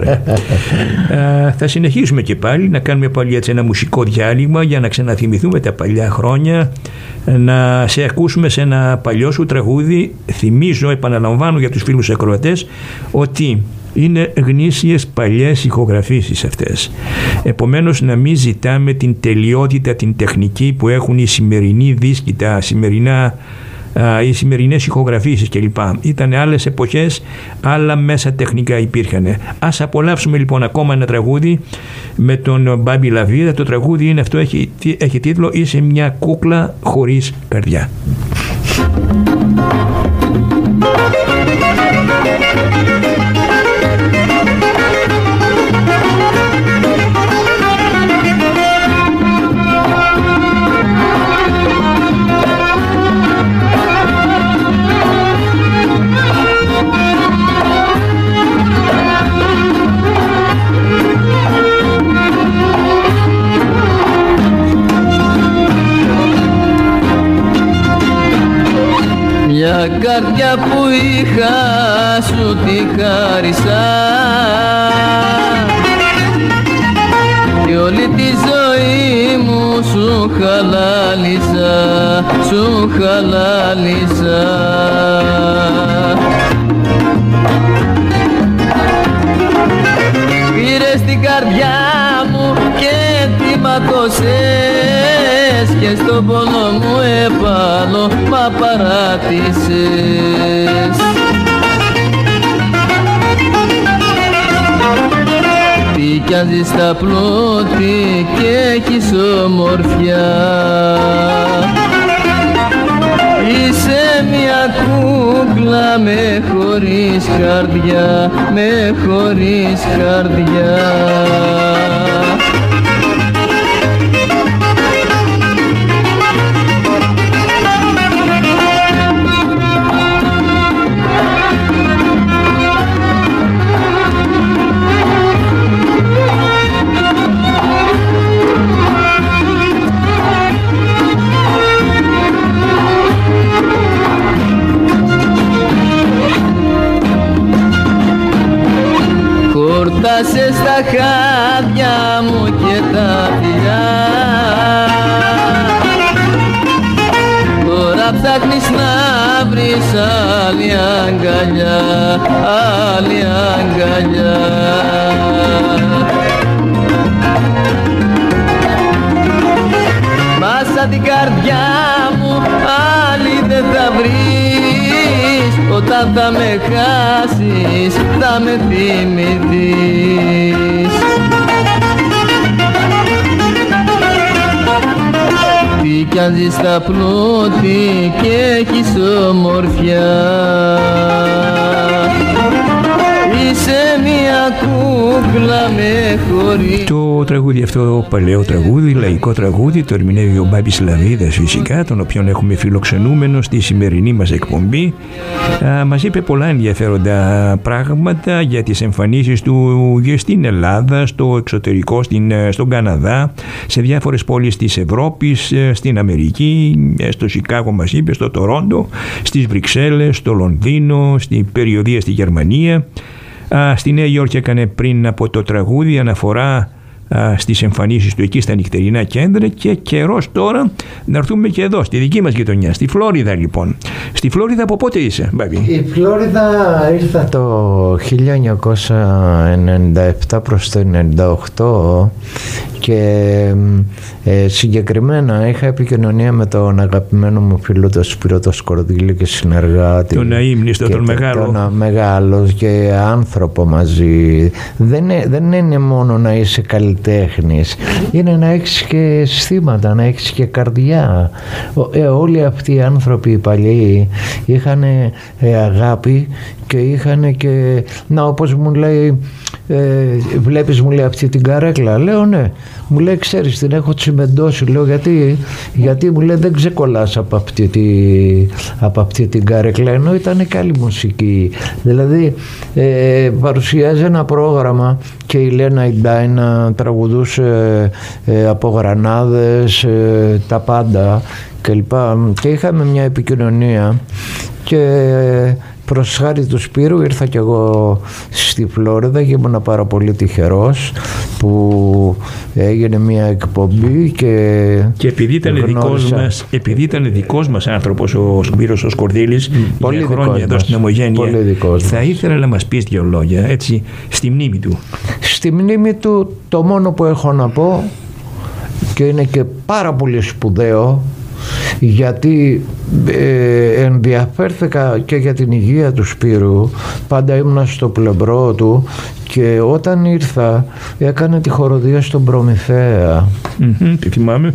ε, θα συνεχίσουμε και πάλι να κάνουμε πάλι έτσι ένα μουσικό διάλειμμα για να ξαναθυμηθούμε τα παλιά χρόνια, να σε ακούσουμε σε ένα παλιό σου τραγούδι. Θυμίζω, επαναλαμβάνω για τους φίλους ακροατές, ότι είναι γνήσιες παλιές ηχογραφήσεις αυτές. Επομένως να μην ζητάμε την τελειότητα, την τεχνική που έχουν οι σημερινοί δίσκοι, τα σημερινά, α, οι σημερινές ηχογραφήσεις κλπ. Ήταν άλλες εποχές, άλλα μέσα τεχνικά υπήρχαν. Ας απολαύσουμε λοιπόν ακόμα ένα τραγούδι με τον Μπάμπη Λαβίδα. Το τραγούδι είναι αυτό, έχει, έχει τίτλο «Είσαι μια κούκλα χωρίς καρδιά». Μια καρδιά που είχα σου τη χάρισα και όλη τη ζωή μου σου χαλάλισα, σου χαλάλισα. Πήρες την καρδιά μου και τη ματώσες και στον πόνο μου επάνω μα παράτησες. Τι κι αν ζεις στα πλούτη και έχεις ομορφιά, είσαι μια κούκλα με χωρίς καρδιά, με χωρίς καρδιά. Χόρτασες τα χάδια μου και τα φιλιά, τώρα ψάχνεις να βρεις άλλη αγκαλιά, άλλη αγκαλιά. Μάσα την καρδιά μου άλλη δεν θα βρεις, όταν θα με χάσεις θα με θυμηθείς. Τι κι αν ζεις στα πλούτη και έχεις ομορφιά, είσαι μια κούκλα με χωρίς. Το τραγούδι αυτό, παλαιό τραγούδι, λαϊκό τραγούδι, το ερμηνεύει ο Μπάμπης Λαβίδας φυσικά, τον οποίον έχουμε φιλοξενούμενο στη σημερινή μας εκπομπή. Α, μας είπε πολλά ενδιαφέροντα πράγματα για τις εμφανίσεις του στην Ελλάδα, στο εξωτερικό, στην, στον Καναδά, σε διάφορες πόλεις της Ευρώπης, στην Αμερική, στο Σικάγο μας είπε, στο Τορόντο, στις Βρυξέλλες, στο Λονδίνο, στην περιοδία στη Γερμανία. Α, στη Νέα Υόρκη έκανε πριν από το τραγούδι αναφορά α, στις εμφανίσεις του εκεί στα νυχτερινά κέντρα, και καιρός τώρα να έρθουμε και εδώ στη δική μας γειτονιά, στη Φλόριδα λοιπόν. Στη Φλόριδα από πότε είσαι, Μπάμπη? Η Φλόριδα ήρθα το χίλια εννιακόσια ενενήντα επτά προς το ενενήντα οκτώ και ε, συγκεκριμένα είχα επικοινωνία με τον αγαπημένο μου φίλο τον Σπύρο το Σκορδίλη και συνεργάτη. Τον αείμνηστο, τον μεγάλο. Τον μεγάλο και άνθρωπο μαζί. Δεν, δεν είναι μόνο να είσαι καλλιτέχνης, είναι να έχεις και αισθήματα, να έχεις και καρδιά. Ε, όλοι αυτοί οι άνθρωποι οι παλιοί είχαν ε, αγάπη και είχαν και, να όπως μου λέει ε, βλέπεις, μου λέει, αυτή την καρέκλα? Λέω ναι. Μου λέει, ξέρεις, την έχω τσιμεντώσει. Λέω γιατί? Γιατί μου λέει δεν ξεκολλάς από αυτή, τη, από αυτή την καρέκλα, ενώ ήταν και άλλη μουσική. Δηλαδή ε, παρουσιάζει ένα πρόγραμμα και η Λένα η Ντάινα τραγουδούσε ε, από γρανάδες, ε, τα πάντα κλπ. Και είχαμε μια επικοινωνία και προς χάρη του Σπύρου ήρθα κι εγώ στη Φλόριδα και ήμουν πάρα πολύ τυχερός που έγινε μια εκπομπή και, και επειδή ήταν γνώρισα... δικός μας, επειδή ήταν δικός μας άνθρωπος ο Σπύρος ο Σκορδίλης πολύ για χρόνια εδώ στην Ομογένεια, θα μας. ήθελα να μας πεις δύο λόγια έτσι στη μνήμη του. Στη μνήμη του το μόνο που έχω να πω, και είναι και πάρα πολύ σπουδαίο, γιατί ε, ενδιαφέρθηκα και για την υγεία του Σπύρου, πάντα ήμουν στο πλευρό του, και όταν ήρθα έκανε τη χοροδία στον Προμηθέα. Mm-hmm, τη θυμάμαι.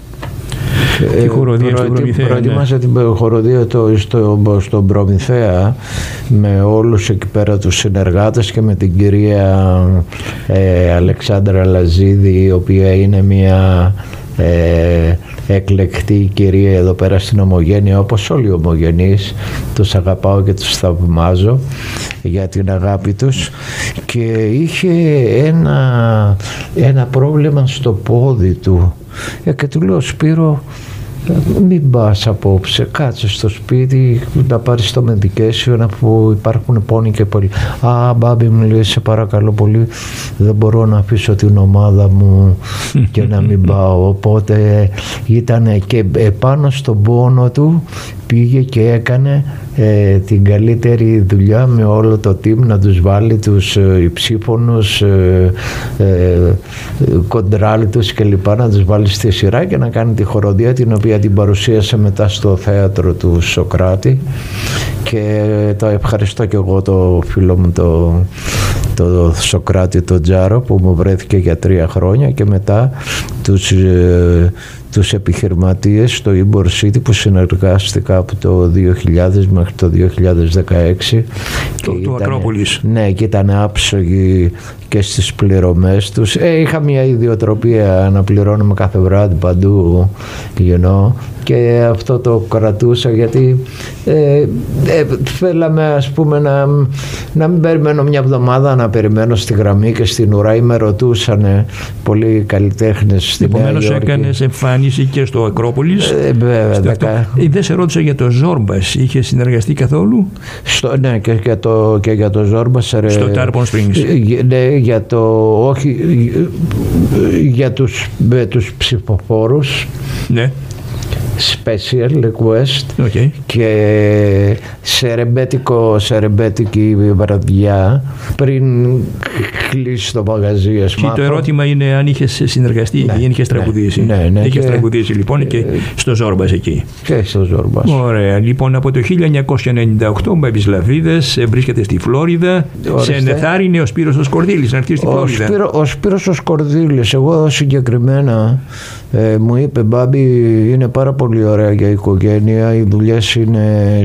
Ε, τη χοροδία προ, στον Προμηθέα. Προετοίμασα ναι. την χοροδία το, στο, στον Προμηθέα με όλους εκεί πέρα τους συνεργάτες και με την κυρία ε, Αλεξάνδρα Λαζίδη, η οποία είναι μια ε, εκλεκτή κυρία εδώ πέρα στην Ομογένεια, όπως όλοι οι Ομογενείς. Τους αγαπάω και τους θαυμάζω για την αγάπη τους. Και είχε ένα, ένα πρόβλημα στο πόδι του ε, και του λέω, Σπύρο, μην πας απόψε, κάτσε στο σπίτι να πάρεις το medication αφού υπάρχουν πόνοι και πολύ. Α, μπάμπη μου, λέει, σε παρακαλώ πολύ, δεν μπορώ να αφήσω την ομάδα μου και να μην πάω. Οπότε ήταν και επάνω στον πόνο του πήγε και έκανε ε, την καλύτερη δουλειά με όλο το team, να τους βάλει τους ε, υψήφωνους ε, ε, κοντράλιτους και λοιπά, να τους βάλει στη σειρά και να κάνει τη χοροδία, την οποία την παρουσίασε μετά στο θέατρο του Σοκράτη. Και το ευχαριστώ και εγώ το φίλο μου το, το Σοκράτη τον Τζάρο που μου βρέθηκε για τρία χρόνια, και μετά τους ε, τους επιχειρηματίες στο Ybor City που συνεργάστηκα από το δύο χιλιάδες μέχρι το δύο χιλιάδες δεκαέξι. Το, το Ακρόπολης. Ναι, και ήταν άψογοι και στις πληρωμές τους. Ε, είχα μια ιδιοτροπία να πληρώνουμε κάθε βράδυ παντού, you know, και αυτό το κρατούσα γιατί ε, ε, θέλαμε, ας πούμε, να, να μην περιμένω μια εβδομάδα, να περιμένω στη γραμμή και στην ουρά, ή με ρωτούσαν πολλοί καλλιτέχνες στη Νέα Υόρκη. Επομένως έκανες εμφάνιση και στο Ακρόπολης. Ε, βέβαια, δεκα... ε, δεν σε ρώτησα για το Ζόρμπας, είχε συνεργαστεί καθόλου? Στο, ναι, και, και, το, και για το Ζόρμπας. Στο Tarpon Springs. Ναι, για το, όχι, για τους, με τους ψηφοφόρους. Ναι. Special request, okay. Και σε ρεμπέτικο, σε ρεμπέτικη βραδιά πριν κλείσει το μαγαζί. Και το ερώτημα είναι αν είχες συνεργαστεί, ναι, ή αν είχες τραγουδήσει. Ναι, ναι, είχες και... τραγουδήσει λοιπόν και στο Ζόρμπας εκεί. Και στο Ζόρμπας. Ωραία. Λοιπόν, από το χίλια εννιακόσια ενενήντα οκτώ ο Μπάμπης Λαβίδας βρίσκεται στη Φλόριδα. Σε ενεθάρρυνε ο Σπύρος ο Σκορδίλης να έρθει στη Φλόριδα. Ο, Σπύρο, ο Σπύρος ο Σκορδίλης, εγώ συγκεκριμένα ε, μου είπε, Μπάμπη, είναι πάρα πολύ ωραία για οικογένεια, οι δουλειές είναι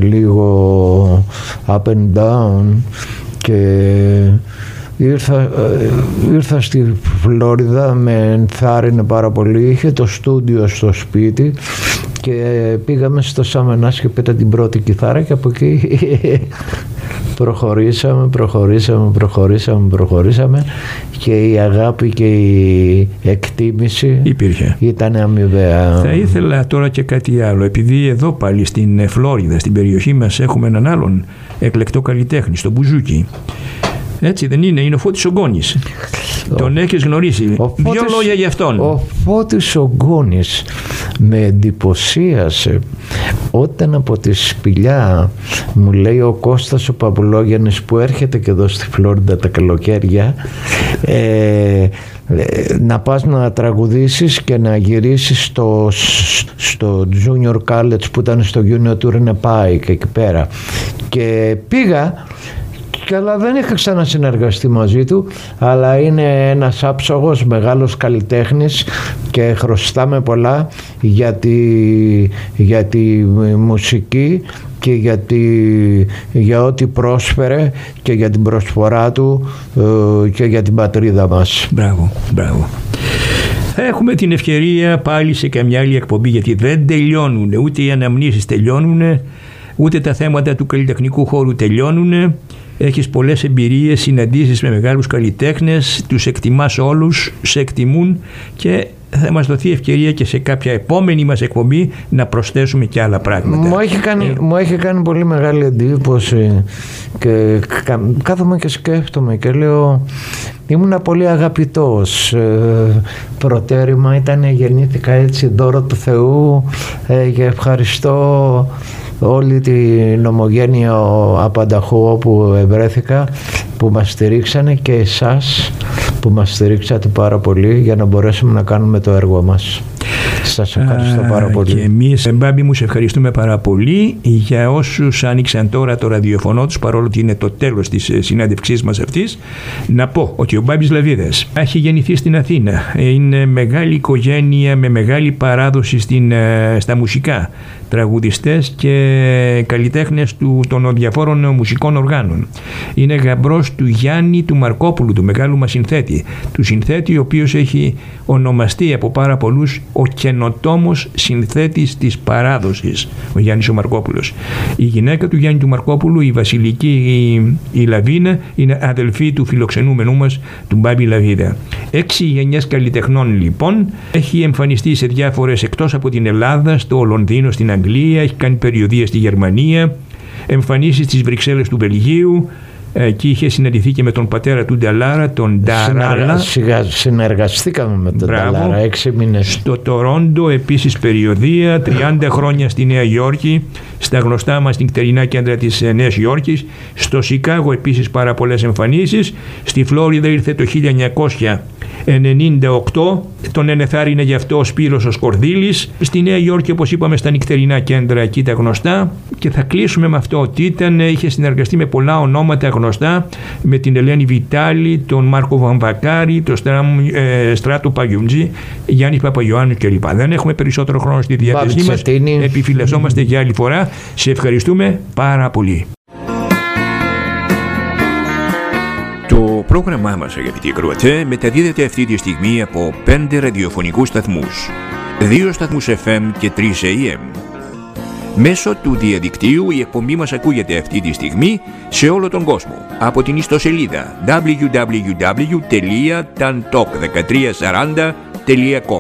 λίγο up and down, και ήρθα, ήρθα στη Φλόριδα, με ενθάρρυνε πάρα πολύ, είχε το στούντιο στο σπίτι και πήγαμε στο Σαμενάς και πήρα την πρώτη κιθάρα, και από εκεί προχωρήσαμε, προχωρήσαμε, προχωρήσαμε, προχωρήσαμε, και η αγάπη και η εκτίμηση υπήρχε. Ήταν αμοιβαία. Θα ήθελα τώρα και κάτι άλλο, επειδή εδώ πάλι στην Φλόριδα, στην περιοχή μας, έχουμε έναν άλλον εκλεκτό καλλιτέχνη, στον Μπουζούκι. Έτσι δεν είναι? Είναι ο Φώτης Ογκώνης. Ο... Τον έχεις γνωρίσει? Δύο λόγια για αυτόν. Ο Φώτης Ογκώνης με εντυπωσίασε όταν από τη Σπηλιά μου λέει ο Κώστας ο Παπουλόγιαννης, που έρχεται και εδώ στη Φλόριντα τα καλοκαίρια, ε, να πας να τραγουδήσεις και να γυρίσεις στο, στο Junior College που ήταν στο Junior Tour, να πάει και εκεί πέρα. Και πήγα αλλά δεν είχα ξανασυνεργαστεί μαζί του, αλλά είναι ένας άψογος μεγάλος καλλιτέχνης και χρωστάμε πολλά για τη, για τη μουσική και για, τη, για ό,τι πρόσφερε και για την προσφορά του και για την πατρίδα μας. Μπράβο, μπράβο. Θα έχουμε την ευκαιρία πάλι σε καμιά άλλη εκπομπή, γιατί δεν τελειώνουν, ούτε οι αναμνήσεις τελειώνουν, ούτε τα θέματα του καλλιτεχνικού χώρου τελειώνουν. Έχεις πολλές εμπειρίες, συναντήσεις με μεγάλους καλλιτέχνες, τους εκτιμάς όλους, σε εκτιμούν και θα μας δοθεί ευκαιρία και σε κάποια επόμενη μας εκπομπή να προσθέσουμε και άλλα πράγματα. Μου έχει κάνει, ε... μου έχει κάνει πολύ μεγάλη εντύπωση και κάθομαι και σκέφτομαι και λέω ήμουνα πολύ αγαπητός, ε, προτέρημα ήταν, γεννήθηκα έτσι, δώρο του Θεού, ε, και ευχαριστώ όλη την ομογένεια απανταχού όπου ευρέθηκα, που μας στηρίξανε, και εσάς που μας στηρίξατε πάρα πολύ για να μπορέσουμε να κάνουμε το έργο μας. Σας ευχαριστώ Α, πάρα πολύ. Και εμείς, Μπάμπη μου, σε ευχαριστούμε πάρα πολύ. Για όσους άνοιξαν τώρα το ραδιοφωνό τους, παρόλο ότι είναι το τέλος της συνέντευξής μας αυτής, να πω ότι ο Μπάμπης Λαβίδας έχει γεννηθεί στην Αθήνα. Είναι μεγάλη οικογένεια με μεγάλη παράδοση στην, στα μουσικά. Τραγουδιστές και καλλιτέχνες του, των διαφόρων μουσικών οργάνων. Είναι γαμπρός του Γιάννη του Μαρκόπουλου, του μεγάλου μας συνθέτη. Του συνθέτη ο οποίος έχει ονομαστεί από πάρα πολλούς ο καινοτόμος συνθέτης της παράδοσης, ο Γιάννης ο Μαρκόπουλος. Η γυναίκα του Γιάννη του Μαρκόπουλου, η Βασιλική η, η Λαβίνα, είναι αδελφή του φιλοξενούμενου μας, του Μπάμπη Λαβίδα. Έξι γενιές καλλιτεχνών λοιπόν, έχει εμφανιστεί σε διάφορες, εκτός από την Ελλάδα, στο Λονδίνο, στην Αγγλία, έχει κάνει περιοδίες στη Γερμανία, εμφανίσεις στις Βρυξέλλες του Βελγίου. Εκεί είχε συναντηθεί και με τον πατέρα του Νταλάρα, τον Νταράλα. Συνεργαστήκαμε με τον Μπράβο. Νταλάρα έξι μήνες. Στο Τορόντο επίσης περιοδία, τριάντα χρόνια στη Νέα Υόρκη, στα γνωστά μας νυχτερινά κέντρα της Νέας Υόρκης. Στο Σικάγο επίσης πάρα πολλές εμφανίσεις. Στη Φλόριδα ήρθε το χίλια εννιακόσια ενενήντα οκτώ, τον ενεθάρρυνε γι' αυτό ο Σπύρος ο Σκορδίλης. Στη Νέα Υόρκη, όπως είπαμε, στα νυχτερινά κέντρα εκεί τα γνωστά. Και θα κλείσουμε με αυτό ότι ήταν, είχε συνεργαστεί με πολλά ονόματα γνωστά, με την Ελένη Βιτάλη, τον Μάρκο Βαμβακάρη, τον ε, Στράτο Παγιουντζή, Γιάννη Παπαγιωάννου κλπ. Δεν έχουμε περισσότερο χρόνο στη διάθεσή μας. Επιφυλασσόμαστε για άλλη φορά. Σε ευχαριστούμε πάρα πολύ. Το πρόγραμμά μας, αγαπητοί ακροατές, μεταδίδεται αυτή τη στιγμή από πέντε ραδιοφωνικούς σταθμούς, δύο σταθμούς εφ εμ και τρεις έι εμ. Μέσω του διαδικτύου η εκπομπή μας ακούγεται αυτή τη στιγμή σε όλο τον κόσμο από την ιστοσελίδα ντάμπλιου ντάμπλιου ντάμπλιου τελεία ταντοκ δεκατρία σαράντα τελεία κομ.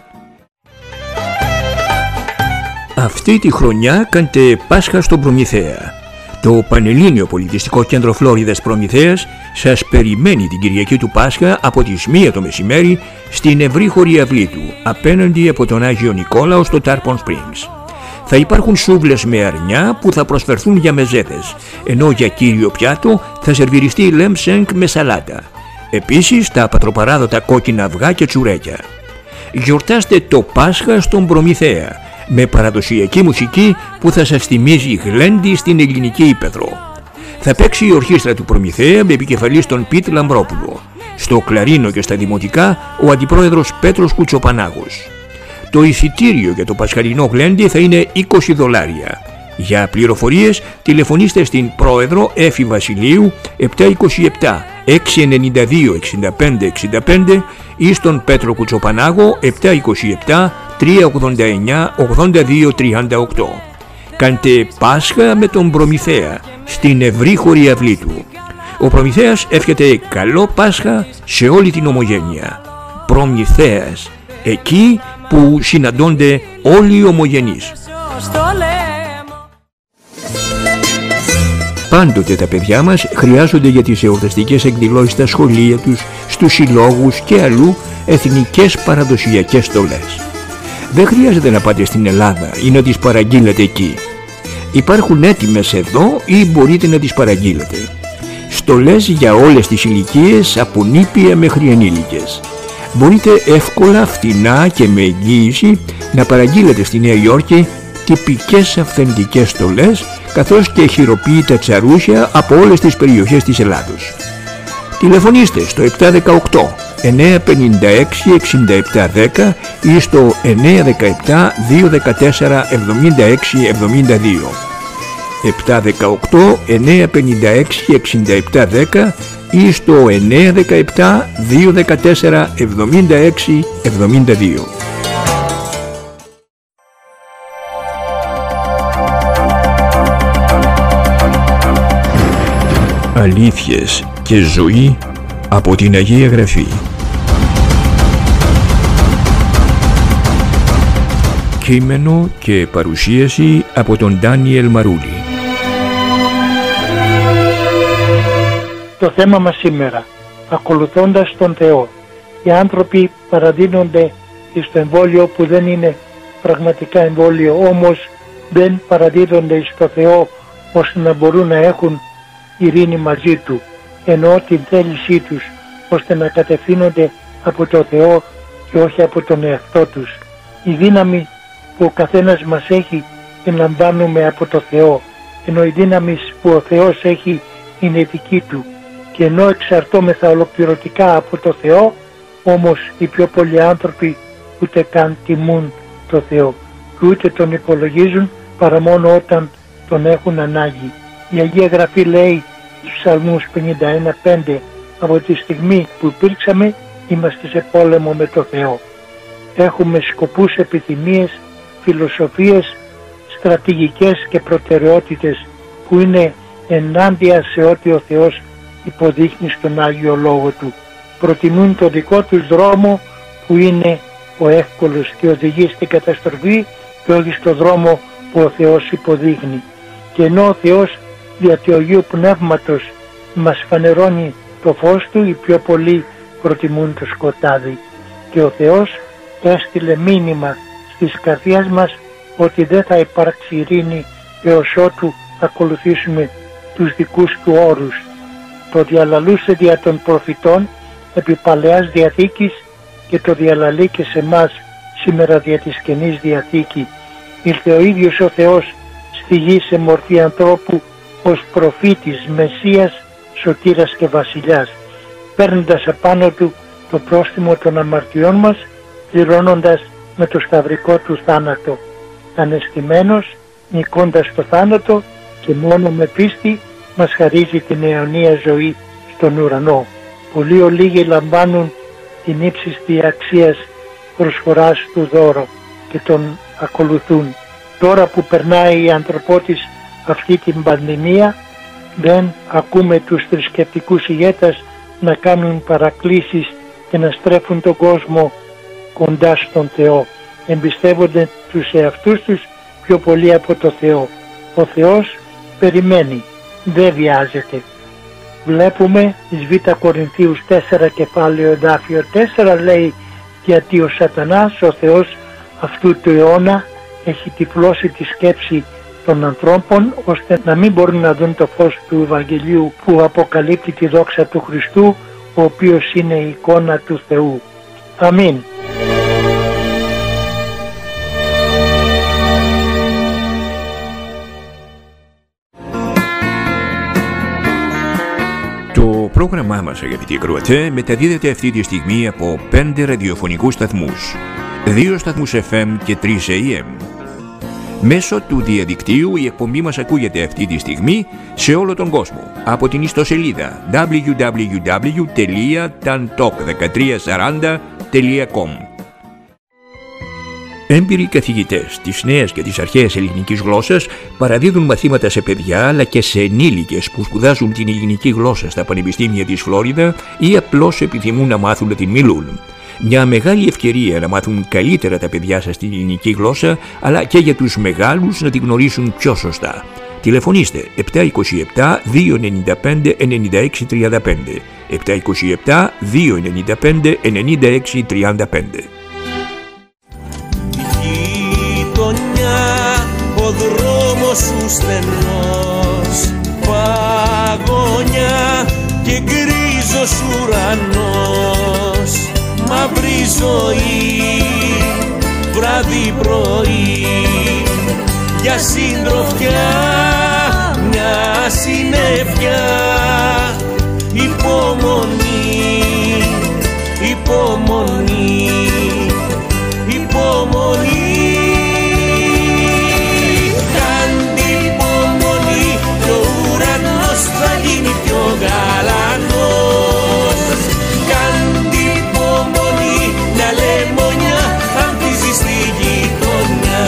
Αυτή τη χρονιά κάντε Πάσχα στον Προμηθέα. Το Πανελλήνιο Πολιτιστικό Κέντρο Φλόριδας Προμηθέας σας περιμένει την Κυριακή του Πάσχα από τις μία το μεσημέρι στην ευρύχωρη αυλή του, απέναντι από τον Άγιο Νικόλαο στο Tarpon Springs. Θα υπάρχουν σούβλες με αρνιά που θα προσφερθούν για μεζέδες, ενώ για κύριο πιάτο θα σερβιριστεί λέμσενκ με σαλάτα. Επίσης τα πατροπαράδοτα κόκκινα αυγά και τσουρέκια. Γιορτάστε το Πάσχα στον Προμηθέα, με παραδοσιακή μουσική που θα σας θυμίζει γλέντι στην ελληνική ύπαιθρο. Θα παίξει η ορχήστρα του Προμηθέα με επικεφαλής τον Πιτ Λαμπρόπουλο. Στο κλαρίνο και στα δημοτικά ο αντιπρόεδρος Πέτρος Κουτσοπανάγος. Το εισιτήριο για το πασχαλινό γλέντι θα είναι είκοσι δολάρια. Για πληροφορίες τηλεφωνήστε στην πρόεδρο Έφη Βασιλείου επτακόσια είκοσι επτά εξακόσια ενενήντα δύο εξήντα πέντε εξήντα πέντε ή στον Πέτρο Κουτσοπανάγο επτακόσια είκοσι επτά τριακόσια ογδόντα εννιά ογδόντα δύο τριάντα οκτώ. Κάντε Πάσχα με τον Προμηθέα στην ευρύχωρη αυλή του. Ο Προμηθέας εύχεται καλό Πάσχα σε όλη την ομογένεια. Προμηθέας, εκεί που συναντώνται όλοι οι ομογενείς. Πάντοτε τα παιδιά μας χρειάζονται για τις εορταστικές εκδηλώσεις στα σχολεία τους, στους συλλόγους και αλλού εθνικές παραδοσιακές στολές. Δεν χρειάζεται να πάτε στην Ελλάδα ή να τις παραγγείλετε εκεί. Υπάρχουν έτοιμες εδώ ή μπορείτε να τις παραγγείλετε. Στολές για όλες τις ηλικίες, από νήπια μέχρι ενήλικες. Μπορείτε εύκολα, φτηνά και με εγγύηση να παραγγείλετε στη Νέα Υόρκη τυπικές αυθεντικές στολές, καθώς και χειροποίητα τσαρούχια από όλες τις περιοχές της Ελλάδος. Τηλεφωνήστε στο επτά δεκαοκτώ εννιά πενήντα έξι εξήντα επτά δέκα ή στο εννιά δεκαεπτά δύο δεκατέσσερα εβδομήντα έξι εβδομήντα δύο. επτά δεκαοκτώ εννιά πενήντα έξι εξήντα επτά δέκα ή στο εννιά δεκαεπτά δύο δεκατέσσερα εβδομήντα έξι εβδομήντα δύο. Αλήθειες και ζωή από την Αγία Γραφή. Κείμενο και παρουσίαση από τον Ντάνιελ Μαρούλη. Το θέμα μας σήμερα, ακολουθώντας τον Θεό. Οι άνθρωποι παραδίνονται στο εμβόλιο που δεν είναι πραγματικά εμβόλιο, όμως δεν παραδίδονται στο Θεό ώστε να μπορούν να έχουν ειρήνη μαζί Του, ενώ την θέλησή τους ώστε να κατευθύνονται από το Θεό και όχι από τον εαυτό τους. Η δύναμη που ο καθένας μας έχει την λαμβάνουμε από το Θεό, ενώ η δύναμη που ο Θεός έχει είναι δική Του, και ενώ εξαρτώμεθα ολοκληρωτικά από το Θεό, όμως οι πιο πολλοί άνθρωποι ούτε καν τιμούν το Θεό και ούτε τον υπολογίζουν παρά μόνο όταν τον έχουν ανάγκη. Η Αγία Γραφή λέει στους Ψαλμούς πενήντα ένα πέντε, από τη στιγμή που υπήρξαμε είμαστε σε πόλεμο με το Θεό. Έχουμε σκοπούς, επιθυμίες, φιλοσοφίες, στρατηγικές και προτεραιότητες που είναι ενάντια σε ό,τι ο Θεός υποδείχνει στον Άγιο Λόγο Του. Προτιμούν το δικό τους δρόμο που είναι ο εύκολος και οδηγεί στην καταστροφή και όχι στο δρόμο που ο Θεός υποδείχνει. Και ενώ ο Θεός δια του Αγίου Πνεύματος μας φανερώνει το φως Του, οι πιο πολλοί προτιμούν το σκοτάδι. Και ο Θεός έστειλε μήνυμα στις καρδιές μας ότι δεν θα υπάρξει ειρήνη έως ότου ακολουθήσουμε τους δικούς Του όρους. Το διαλαλούσε δια των προφητών επί Παλαιάς Διαθήκης και το διαλαλεί και σε εμάς σήμερα δια της Καινής Διαθήκη. Ήρθε ο ίδιος ο Θεός στη γη σε μορφή ανθρώπου ως προφήτης, Μεσσίας, Σωτήρας και Βασιλιάς, παίρνοντας απάνω Του το πρόστιμο των αμαρτιών μας, πληρώνοντας με το σταυρικό Του θάνατο. Ανεστημένος, νικώντας το θάνατο, και μόνο με πίστη μας χαρίζει την αιωνία ζωή στον ουρανό. Πολλοί ολίγοι λαμβάνουν την ύψιστη αξίας προσφοράς του δώρο και τον ακολουθούν. Τώρα που περνάει η ανθρωπότης αυτή την πανδημία, δεν ακούμε τους θρησκευτικούς ηγέτες να κάνουν παρακλήσεις και να στρέφουν τον κόσμο κοντά στον Θεό. Εμπιστεύονται τους εαυτούς τους πιο πολύ από το Θεό. Ο Θεός περιμένει, δεν βιάζεται. Βλέπουμε εις Β' Κορινθίους τέσσερα κεφάλαιο εδάφιο τέσσερα λέει, γιατί ο Σατανάς, ο Θεός αυτού του αιώνα, έχει τυφλώσει τη σκέψη των ανθρώπων ώστε να μην μπορούν να δουν το φως του Ευαγγελίου που αποκαλύπτει τη δόξα του Χριστού, ο οποίος είναι η εικόνα του Θεού. Αμήν. Το πρόγραμμά μας, αγαπητοί ακροατέ, μεταδίδεται αυτή τη στιγμή από πέντε ραδιοφωνικούς σταθμούς, δύο σταθμούς εφ εμ και τρεις έι εμ. Μέσω του διαδικτύου η εκπομπή μας ακούγεται αυτή τη στιγμή σε όλο τον κόσμο από την ιστοσελίδα ντάμπλιου ντάμπλιου ντάμπλιου τελεία ταντοκ δεκατρία σαράντα τελεία κομ. Έμπειροι καθηγητές της νέας και της αρχαίας ελληνικής γλώσσας παραδίδουν μαθήματα σε παιδιά αλλά και σε ενήλικες που σπουδάζουν την ελληνική γλώσσα στα πανεπιστήμια της Φλόριδα ή απλώς επιθυμούν να μάθουν να την μιλούν. Μια μεγάλη ευκαιρία να μάθουν καλύτερα τα παιδιά σας την ελληνική γλώσσα, αλλά και για τους μεγάλους να την γνωρίσουν πιο σωστά. Τηλεφωνήστε επτά είκοσι επτά δύο ενενήντα πέντε ενενήντα έξι τριάντα πέντε, επτά είκοσι επτά δύο ενενήντα πέντε ενενήντα έξι τριάντα πέντε. Ο δρόμος σου στενός, παγωνιά και γκρίζος ουρανός, μαύρη ζωή, βράδυ πρωί, για συντροφιά, μια συννεφιά. Υπομονή, υπομονή, υπομονή. Κάντε υπομονή, ο ουρανός θα γίνει πιο γαλανός. Κάντε υπομονή, μια λεμονιά ανθίζει στη γειτονιά.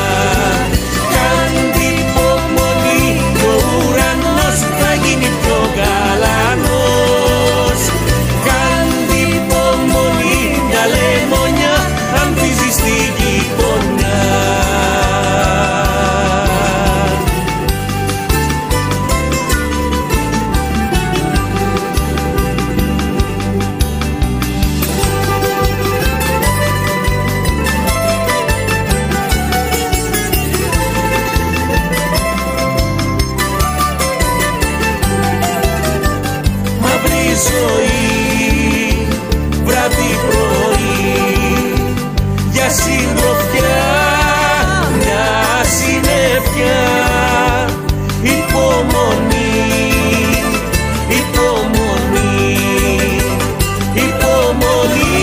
Κάντε υπομονή, ο ουρανός θα γίνει πιο γαλανός. Κάντε υπομονή, μια λεμονιά ανθίζει στη γειτονιά. Ζωή, βράδυ πρωί, για συντροφιά, μια συννεφιά. Υπομονή, υπομονή, υπομονή.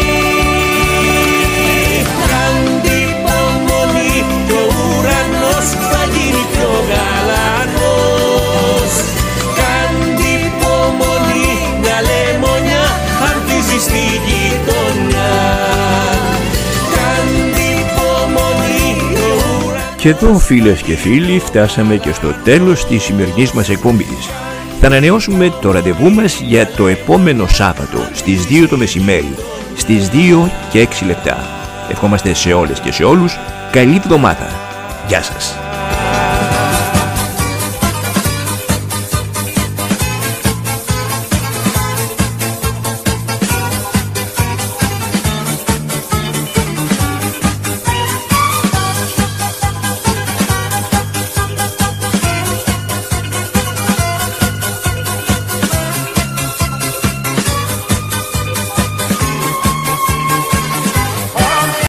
Κάντε υπομονή, ο ουρανός θα γίνει πιο γαλανός. Κάντε υπομονή, μια λεμονιά ανθίζει στη γειτονιά. Κάντε υπομονή, ο ουρανός. Και εδώ, φίλες και φίλοι, φτάσαμε και στο τέλος της σημερινής μας εκπομπής. Θα ανανεώσουμε το ραντεβού μας για το επόμενο Σάββατο στις δύο το μεσημέρι, στις δύο και έξι λεπτά. Ευχόμαστε σε όλες και σε όλους καλή εβδομάδα. Γεια σας.